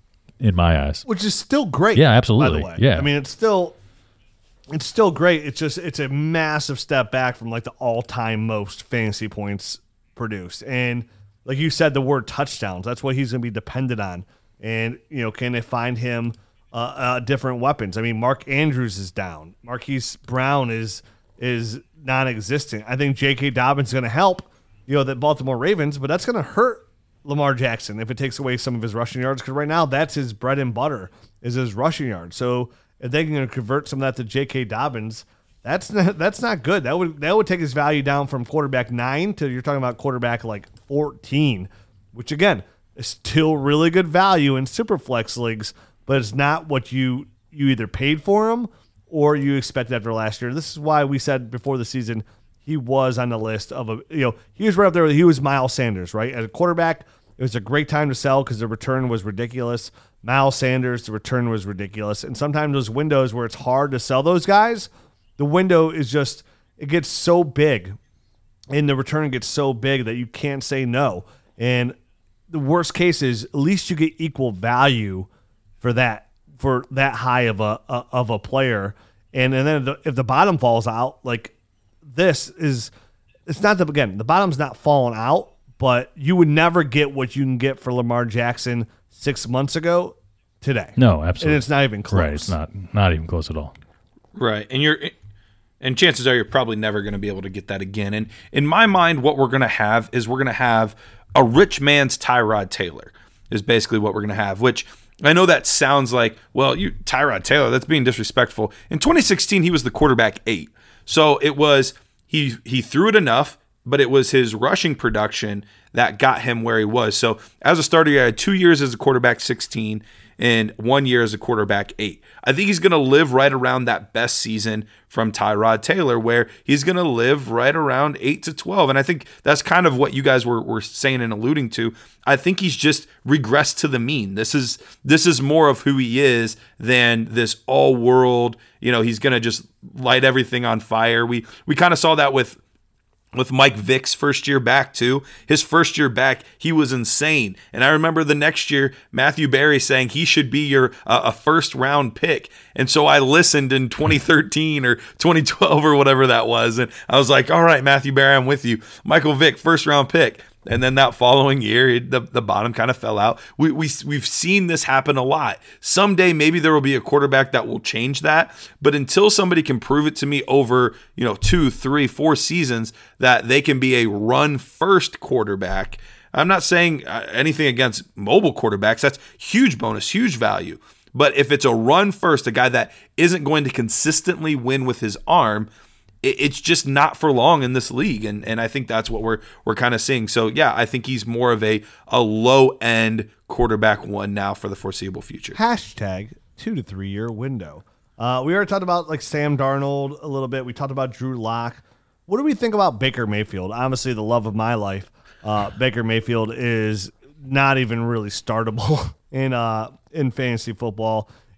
in my eyes. Which is still great. Yeah, absolutely. By the way. Yeah, I mean it's still. It's still great. It's just it's a massive step back from like the all-time most fantasy points produced. And like you said, the word touchdowns, that's what he's going to be dependent on. And, you know, can they find him uh, uh, different weapons? I mean, Mark Andrews is down. Marquise Brown is is non-existent. I think J K. Dobbins is going to help, you know, the Baltimore Ravens, but that's going to hurt Lamar Jackson if it takes away some of his rushing yards, because right now that's his bread and butter is his rushing yards. So if they can convert some of that to J K. Dobbins, that's not, that's not good. That would that would take his value down from quarterback nine to you're talking about quarterback like fourteen, which again is still really good value in super flex leagues, but it's not what you you either paid for him or you expected after last year. This is why we said before the season he was on the list of a you know he was right up there. He was Miles Sanders, right? As a quarterback, it was a great time to sell because the return was ridiculous. Miles Sanders, the return was ridiculous. And sometimes those windows where it's hard to sell those guys, the window is just, it gets so big and the return gets so big that you can't say no. And the worst case is at least you get equal value for that, for that high of a, a of a player. And, and then the, if the bottom falls out, like this is, it's not the, again, the bottom's not falling out, but you would never get what you can get for Lamar Jackson six months ago today. No, absolutely. And it's not even close. Right, it's not not even close at all. Right. And you're and chances are you're probably never going to be able to get that again. And in my mind, what we're going to have is we're going to have a rich man's Tyrod Taylor is basically what we're going to have, which I know that sounds like, well, you Tyrod Taylor, that's being disrespectful. In twenty sixteen, he was the quarterback eight. So it was he he threw it enough, but it was his rushing production that got him where he was. So as a starter, he had two years as a quarterback sixteen and one year as a quarterback eight. I think he's going to live right around that best season from Tyrod Taylor, where he's going to live right around eight to twelve. And I think that's kind of what you guys were, were saying and alluding to. I think he's just regressed to the mean. This is this is more of who he is than this all world, you know, he's going to just light everything on fire. We we kind of saw that with with Mike Vick's first year back too. His first year back, he was insane. And I remember the next year, Matthew Berry saying he should be your uh, a first round pick. And so I listened in twenty thirteen or twenty twelve or whatever that was. And I was like, all right, Matthew Berry, I'm with you. Michael Vick, first round pick. And then that following year, the, the bottom kind of fell out. We, we, we've seen this happen a lot. Someday, maybe there will be a quarterback that will change that. But until somebody can prove it to me over, you know, two, three, four seasons that they can be a run-first quarterback, I'm not saying anything against mobile quarterbacks. That's huge bonus, huge value. But if it's a run-first, a guy that isn't going to consistently win with his arm, it's just not for long in this league, and and I think that's what we're we're kind of seeing. So yeah, I think he's more of a a low end quarterback one now for the foreseeable future. Hashtag two to three year window. Uh, we already talked about like Sam Darnold a little bit. We talked about Drew Lock. What do we think about Baker Mayfield? Obviously, the love of my life. Uh, Baker Mayfield is not even really startable in uh in fantasy football.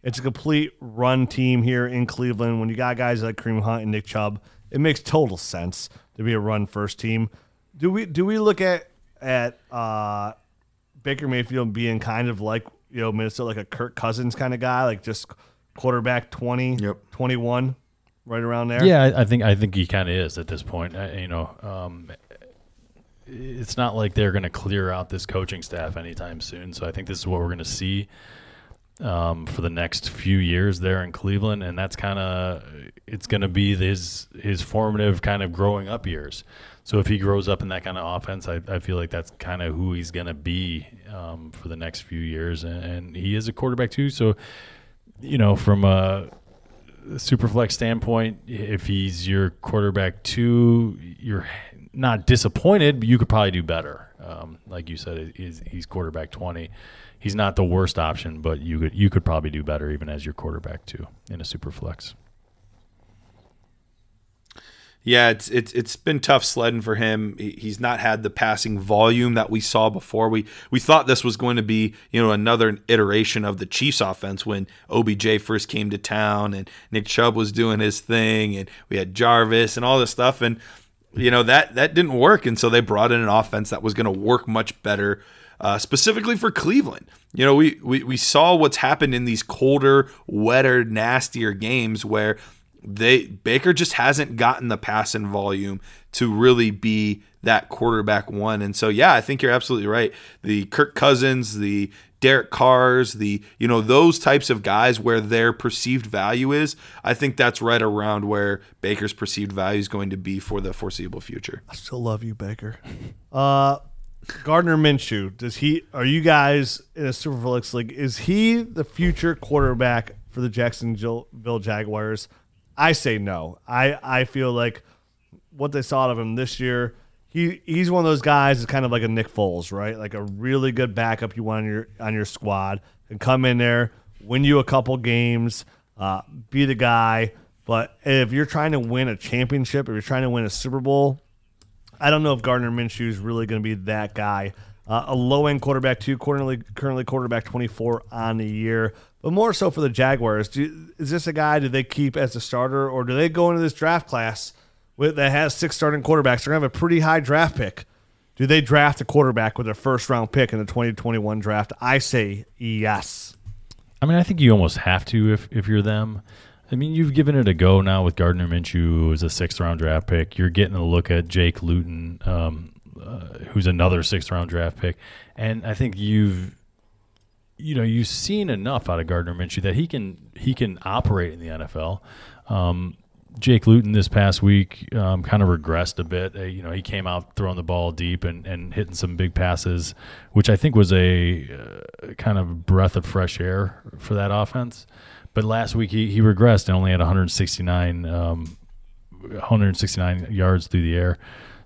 It's a complete run team here in Cleveland. When you got guys like Kareem Hunt and Nick Chubb, it makes total sense to be a run first team. Do we do we look at at uh, Baker Mayfield being kind of like, you know, Minnesota, like a Kirk Cousins kind of guy, like just quarterback twenty, yep. twenty-one, right around there? Yeah, I, I think I think he kind of is at this point. I, you know, um, it's not like they're going to clear out this coaching staff anytime soon. So I think this is what we're going to see um, for the next few years there in Cleveland, and that's kind of it's going to be his his formative kind of growing up years. So if he grows up in that kind of offense, I, I feel like that's kind of who he's going to be um, for the next few years. And, and he is a quarterback too. So, you know, from a Superflex standpoint, if he's your quarterback two, you're not disappointed, but you could probably do better. Um, like you said, he's, he's quarterback twenty. He's not the worst option, but you could you could probably do better even as your quarterback two in a Superflex. Yeah, it's it's it's been tough sledding for him. He's not had the passing volume that we saw before. We we thought this was going to be, you know, another iteration of the Chiefs offense when O B J first came to town and Nick Chubb was doing his thing and we had Jarvis and all this stuff, and you know that that didn't work, and so they brought in an offense that was going to work much better, uh, specifically for Cleveland. You know, we, we we saw what's happened in these colder, wetter, nastier games where They Baker just hasn't gotten the passing volume to really be that quarterback one. And so, yeah, I think you're absolutely right. The Kirk Cousins, the Derek Carrs, the, you know, those types of guys where their perceived value is, I think that's right around where Baker's perceived value is going to be for the foreseeable future. I still love you, Baker. Uh, Gardner Minshew, does he, are you guys in a Superflex league, is he the future quarterback for the Jacksonville Jaguars? I say no. I, I feel like what they saw out of him this year, he he's one of those guys that's kind of like a Nick Foles, right? Like a really good backup you want on your on your squad, and come in there, win you a couple games, uh, be the guy. But if you're trying to win a championship, if you're trying to win a Super Bowl, I don't know if Gardner Minshew is really going to be that guy. Uh, a low-end quarterback, too, currently, currently quarterback twenty-four on the year. But more so for the Jaguars, do, is this a guy do they keep as a starter, or do they go into this draft class with, that has six starting quarterbacks? They're going to have a pretty high draft pick. Do they draft a quarterback with their first-round pick in the twenty twenty-one draft? I say yes. I mean, I think you almost have to if, if you're them. I mean, you've given it a go now with Gardner Minshew as a sixth-round draft pick. You're getting a look at Jake Luton, um, uh, who's another sixth-round draft pick. And I think you've you know, you've seen enough out of Gardner Minshew that he can he can operate in the N F L. Um, Jake Luton this past week um, kind of regressed a bit. Uh, you know, he came out throwing the ball deep and, and hitting some big passes, which I think was a uh, kind of breath of fresh air for that offense. But last week he, he regressed and only had one hundred sixty-nine, um, one hundred sixty-nine yards through the air.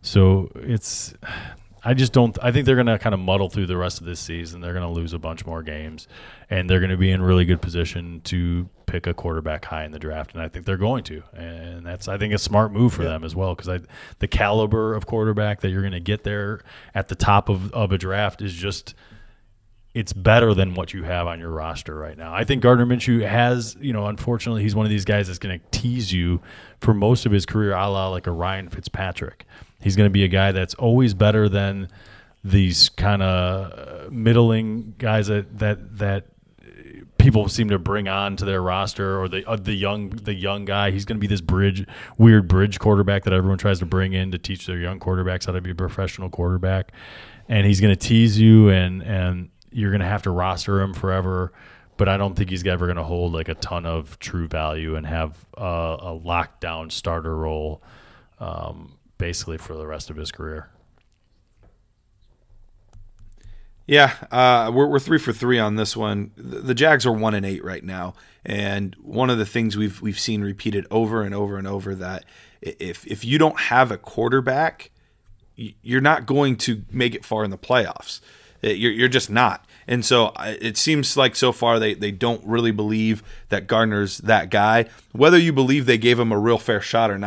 So it's – I just don't – I think they're going to kind of muddle through the rest of this season. They're going to lose a bunch more games, and they're going to be in really good position to pick a quarterback high in the draft, and I think they're going to. And that's, I think, a smart move for yeah. them as well, because the caliber of quarterback that you're going to get there at the top of, of a draft is just – it's better than what you have on your roster right now. I think Gardner Minshew has, you know, unfortunately, he's one of these guys that's going to tease you for most of his career, a la like a Ryan Fitzpatrick. He's going to be a guy that's always better than these kind of middling guys that that that people seem to bring on to their roster, or the uh, the young the young guy. He's going to be this bridge, weird bridge quarterback that everyone tries to bring in to teach their young quarterbacks how to be a professional quarterback, and he's going to tease you and and. You're going to have to roster him forever, but I don't think he's ever going to hold like a ton of true value and have a, a lockdown starter role um, basically for the rest of his career. Yeah, uh, we're we're three for three on this one. The, the Jags are one and eight right now, and one of the things we've we've seen repeated over and over and over that if if you don't have a quarterback, you're not going to make it far in the playoffs. You're you're just not. And so it seems like so far they, they don't really believe that Gardner's that guy. Whether you believe they gave him a real fair shot or not,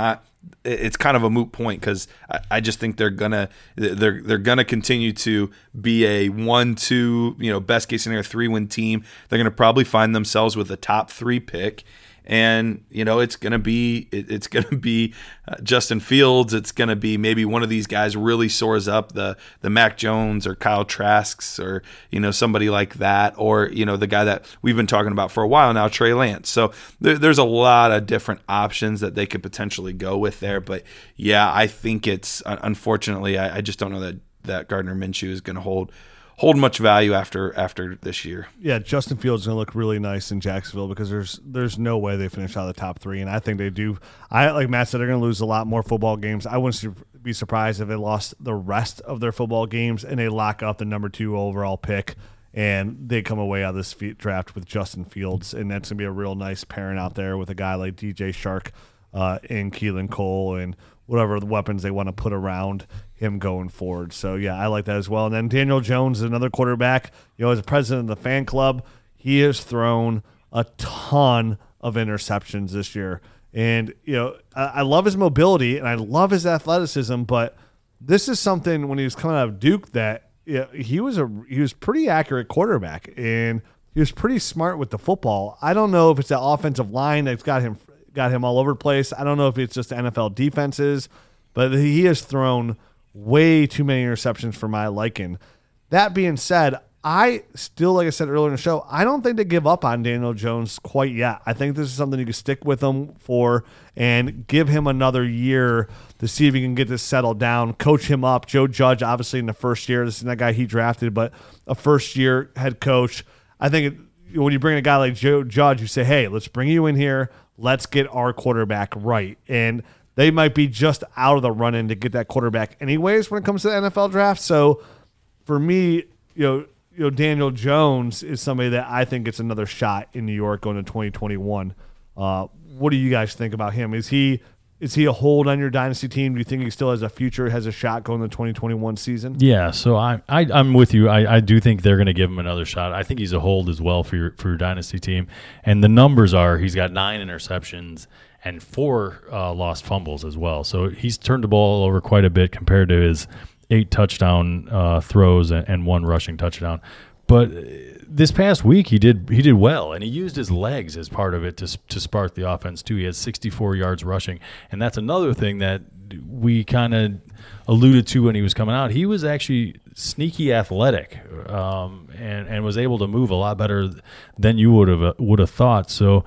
it's kind of a moot point because I, I just think they're gonna they're they're gonna continue to be a one, two, you know, best case scenario three win team. They're gonna probably find themselves with a top three pick. And, you know, it's going to be it, it's going to be uh, Justin Fields. It's going to be maybe one of these guys really soars up, the the Mac Jones or Kyle Trasks or, you know, somebody like that. Or, you know, the guy that we've been talking about for a while now, Trey Lance. So there, there's a lot of different options that they could potentially go with there. But, yeah, I think it's unfortunately, I, I just don't know that, that Gardner Minshew is going to hold hold much value after after this year. Yeah, Justin Fields is going to look really nice in Jacksonville because there's there's no way they finish out of the top three, and I think they do. I like Matt said, they're going to lose a lot more football games. I wouldn't be surprised if they lost the rest of their football games and they lock up the number two overall pick and they come away out of this draft with Justin Fields, and that's going to be a real nice pairing out there with a guy like D J Shark uh, and Keelan Cole and whatever the weapons they want to put around him going forward. So, yeah, I like that as well. And then Daniel Jones is another quarterback. You know, as a president of the fan club, he has thrown a ton of interceptions this year. And, you know, I, I love his mobility and I love his athleticism, but this is something when he was coming out of Duke that you know, he was a he was pretty accurate quarterback and he was pretty smart with the football. I don't know if it's the offensive line that's got him got him all over the place. I don't know if it's just the N F L defenses, but he has thrown way too many interceptions for my liking. That being said, I still, like I said earlier in the show, I don't think they give up on Daniel Jones quite yet. I think this is something you can stick with him for and give him another year to see if he can get this settled down, coach him up. Joe Judge, obviously, in the first year, this is that guy he drafted, but a first-year head coach. I think it, when you bring a guy like Joe Judge, you say, hey, let's bring you in here. Let's get our quarterback right. And they might be just out of the run-in to get that quarterback anyways when it comes to the N F L draft. So for me, you know, you know, Daniel Jones is somebody that I think gets another shot in New York going to twenty twenty-one. Uh, what do you guys think about him? Is he is he a hold on your dynasty team? Do you think he still has a future, has a shot going to the twenty twenty-one season? Yeah, so I, I, I'm with you. I, I do think they're going to give him another shot. I think he's a hold as well for your, for your dynasty team. And the numbers are he's got nine interceptions and four uh, lost fumbles as well. So he's turned the ball over quite a bit compared to his eight touchdown uh, throws and, and one rushing touchdown. But this past week he did he did well, and he used his legs as part of it to to spark the offense too. He had sixty-four yards rushing, and that's another thing that we kind of alluded to when he was coming out. He was actually sneaky athletic, um, and and was able to move a lot better than you would have would have thought. So.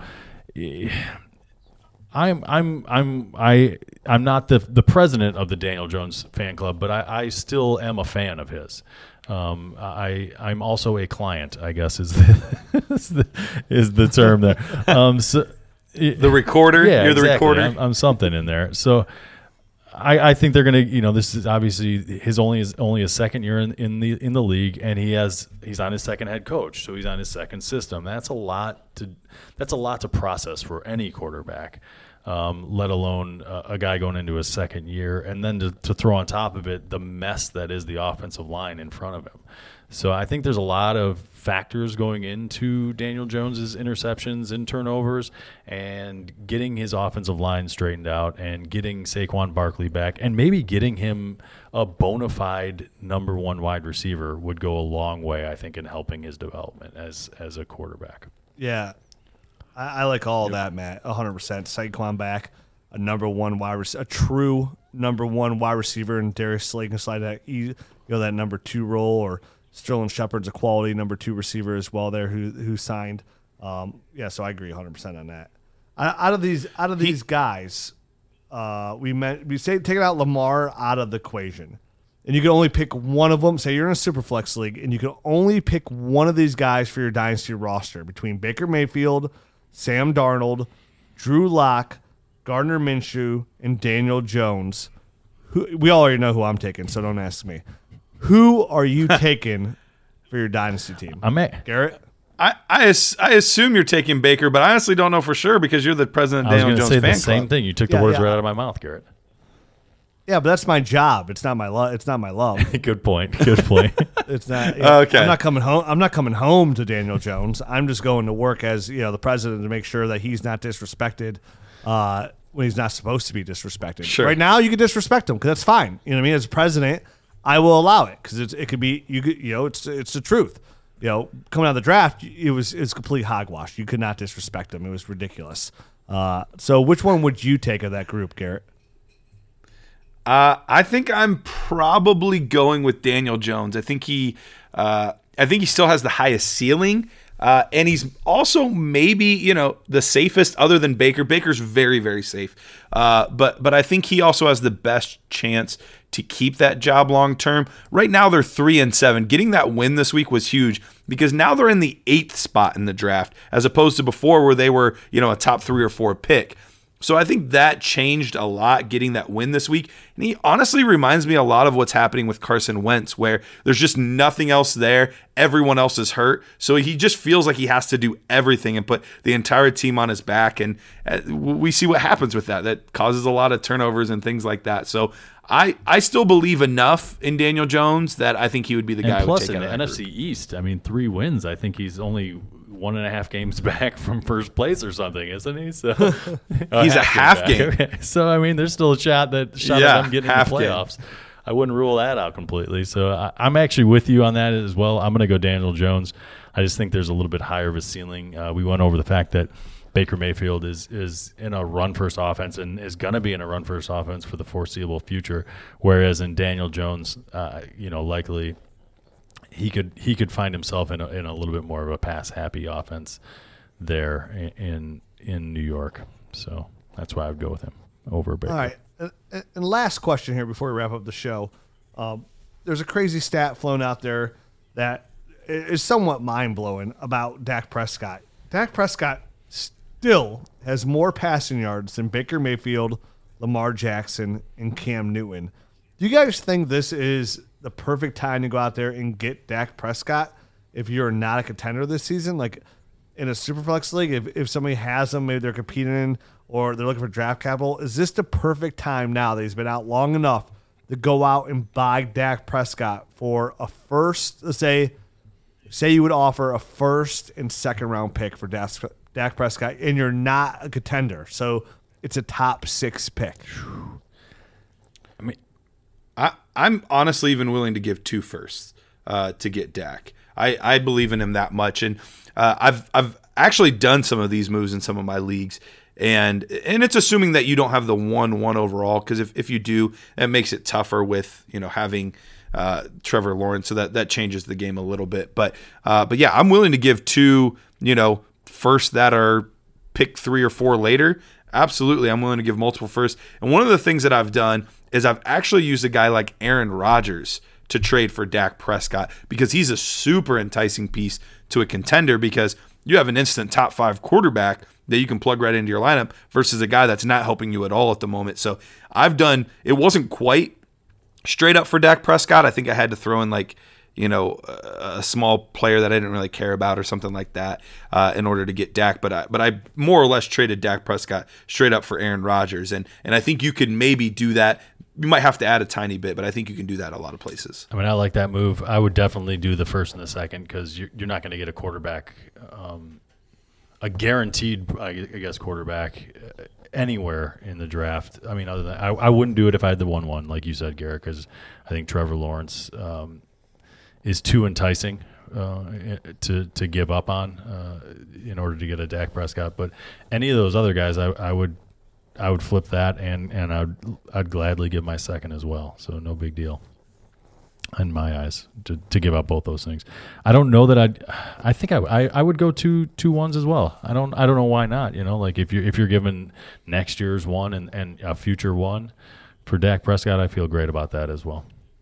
I'm I'm I'm I I'm not the the president of the Daniel Jones fan club, but I, I still am a fan of his. Um, I I'm also a client, I guess is the is the, is the term there. Um, so the recorder, yeah, you're the exactly. recorder. I'm, I'm something in there. So I, I think they're gonna, you know, this is obviously his only is only his second year in, in the in the league, and he has he's on his second head coach, so he's on his second system. That's a lot to that's a lot to process for any quarterback. Um, let alone uh, a guy going into his second year, and then to, to throw on top of it the mess that is the offensive line in front of him. So I think there's a lot of factors going into Daniel Jones's interceptions and turnovers, and getting his offensive line straightened out, and getting Saquon Barkley back, and maybe getting him a bona fide number one wide receiver would go a long way, I think, in helping his development as as a quarterback. Yeah. I, I like all of that, Matt. one hundred percent. Saquon back, a number one wide receiver, a true number one wide receiver, and Darius Slay can slide that, you know, that number two role, or Sterling Shepard's a quality number two receiver as well there who who signed. Um, yeah, so I agree one hundred percent on that. Out of these out of these guys, uh, we meant we say taking out Lamar out of the equation, and you can only pick one of them. Say you're in a Superflex league, and you can only pick one of these guys for your dynasty roster between Baker Mayfield, Sam Darnold, Drew Lock, Gardner Minshew, and Daniel Jones. Who, we all already know who I'm taking, so don't ask me. Who are you taking for your dynasty team? I'm at Garrett? I, I, I assume you're taking Baker, but I honestly don't know for sure because you're the president of I was Daniel going to Jones say fan the same club. thing. You took Yeah, the words yeah. right out of my mouth, Garrett. Yeah, but that's my job. It's not my love. It's not my love. Good point. Good point. It's not. Yeah, Okay. I'm not coming home. I'm not coming home to Daniel Jones. I'm just going to work as you know the president to make sure that he's not disrespected uh, when he's not supposed to be disrespected. Sure. Right now, you can disrespect him because that's fine. You know what I mean? As president, I will allow it because it could be you. Could, you know, it's it's the truth. You know, coming out of the draft, it was it was complete hogwash. You could not disrespect him. It was ridiculous. Uh, so, which one would you take of that group, Garrett? Uh, I think I'm probably going with Daniel Jones. I think he, uh, I think he still has the highest ceiling, uh, and he's also maybe you know the safest other than Baker. Baker's very very safe, uh, but but I think he also has the best chance to keep that job long term. Right now they're three and seven. Getting that win this week was huge because now they're in the eighth spot in the draft as opposed to before where they were you know a top three or four pick. So I think that changed a lot getting that win this week. And he honestly reminds me a lot of what's happening with Carson Wentz, where there's just nothing else there. Everyone else is hurt. So he just feels like he has to do everything and put the entire team on his back. And we see what happens with that. That causes a lot of turnovers and things like that. So I, I still believe enough in Daniel Jones that I think he would be the and guy who would plus take in out the of N F C group. East, I mean, three wins. I think he's only one and a half games back from first place or something, isn't he? So oh, he's a half game. Okay. So I mean, there's still a shot that shot Yeah, at them getting in half the game. playoffs. I wouldn't rule that out completely. So I, I'm actually with you on that as well. I'm going to go Daniel Jones. I just think there's a little bit higher of a ceiling. Uh, we went over the fact that Baker Mayfield is is in a run-first offense and is going to be in a run-first offense for the foreseeable future, whereas in Daniel Jones, uh, you know, likely he could he could find himself in a, in a little bit more of a pass-happy offense there in in New York. So that's why I would go with him over Baker. All right. And, and last question here before we wrap up the show. Um, there's a crazy stat flown out there that is somewhat mind-blowing about Dak Prescott. Dak Prescott still has more passing yards than Baker Mayfield, Lamar Jackson, and Cam Newton. Do you guys think this is the perfect time to go out there and get Dak Prescott if you're not a contender this season? Like in a Superflex league, if, if somebody has them, maybe they're competing in or they're looking for draft capital, is this the perfect time now that he's been out long enough to go out and buy Dak Prescott for a first, let's say, say you would offer a first and second round pick for Dak, Dak Prescott and you're not a contender. So it's a top six pick. I mean, I, I'm honestly even willing to give two firsts uh, to get Dak. I, I believe in him that much, and uh, I've I've actually done some of these moves in some of my leagues, and and it's assuming that you don't have the one one overall, because if, if you do, that makes it tougher with you know having uh, Trevor Lawrence, so that that changes the game a little bit. But uh, but yeah, I'm willing to give two you know firsts that are pick three or four later. Absolutely, I'm willing to give multiple firsts. And one of the things that I've done is I've actually used a guy like Aaron Rodgers to trade for Dak Prescott because he's a super enticing piece to a contender because you have an instant top five quarterback that you can plug right into your lineup versus a guy that's not helping you at all at the moment. So I've done, it wasn't quite straight up for Dak Prescott. I think I had to throw in like, you know, a, a small player that I didn't really care about or something like that uh, in order to get Dak. But I, but I more or less traded Dak Prescott straight up for Aaron Rodgers. And, and I think you could maybe do that. You might have to add a tiny bit, but I think you can do that a lot of places. I mean, I like that move. I would definitely do the first and the second because you're, you're not going to get a quarterback, um, a guaranteed, I guess, quarterback anywhere in the draft. I mean, other than I, I wouldn't do it if I had the one one, like you said, Garrett, because I think Trevor Lawrence um, is too enticing uh, to to give up on uh, in order to get a Dak Prescott. But any of those other guys, I, I would. I would flip that, and, and I'd I'd gladly give my second as well. So no big deal, in my eyes, to, to give up both those things. I don't know that I'd. I think I, I, I would go two two ones as well. I don't I don't know why not. You know, like if you if you're given next year's one and, and a future one for Dak Prescott, I feel great about that as well.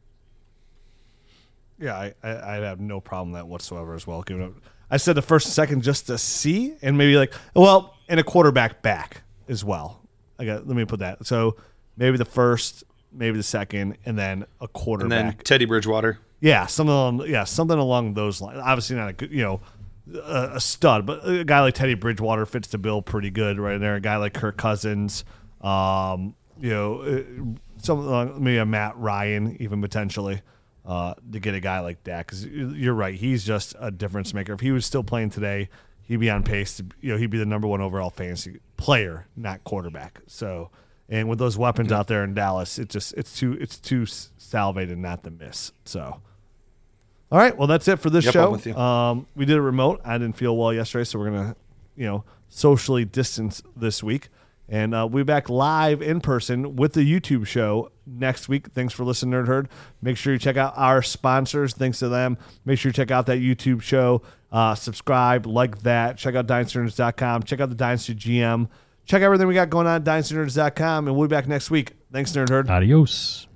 Yeah, I I I'd have no problem with that whatsoever as well. Giving up, I said the first and second just to see, and maybe like well, and a quarterback back as well. I got. Let me put that. So maybe the first, maybe the second, and then a quarterback. And then Teddy Bridgewater. Yeah, something. Along, yeah, something along those lines. Obviously not a good, you know, a, a stud, but a guy like Teddy Bridgewater fits the bill pretty good right there. A guy like Kirk Cousins, um, you know, something along, maybe a Matt Ryan, even potentially, uh, to get a guy like Dak. Because you're right, he's just a difference maker. If he was still playing today, he'd be on pace to, you know, he'd be the number one overall fantasy player, not quarterback. So, and with those weapons out there in Dallas, it just it's too it's too salivated not to miss. So, all right, well that's it for this Yep, show. I'm with you. Um, we did a remote. I didn't feel well yesterday, so we're gonna you know socially distance this week, and uh, we'll be back live in person with the YouTube show next week. Thanks for listening, Nerd Herd. Make sure you check out our sponsors. Thanks to them. Make sure you check out that YouTube show. Uh, subscribe, like that. Check out dynasty nerds dot com. Check out the Dynasty G M. Check everything we got going on at dynasty nerds dot com, and we'll be back next week. Thanks, Nerd Herd. Adios.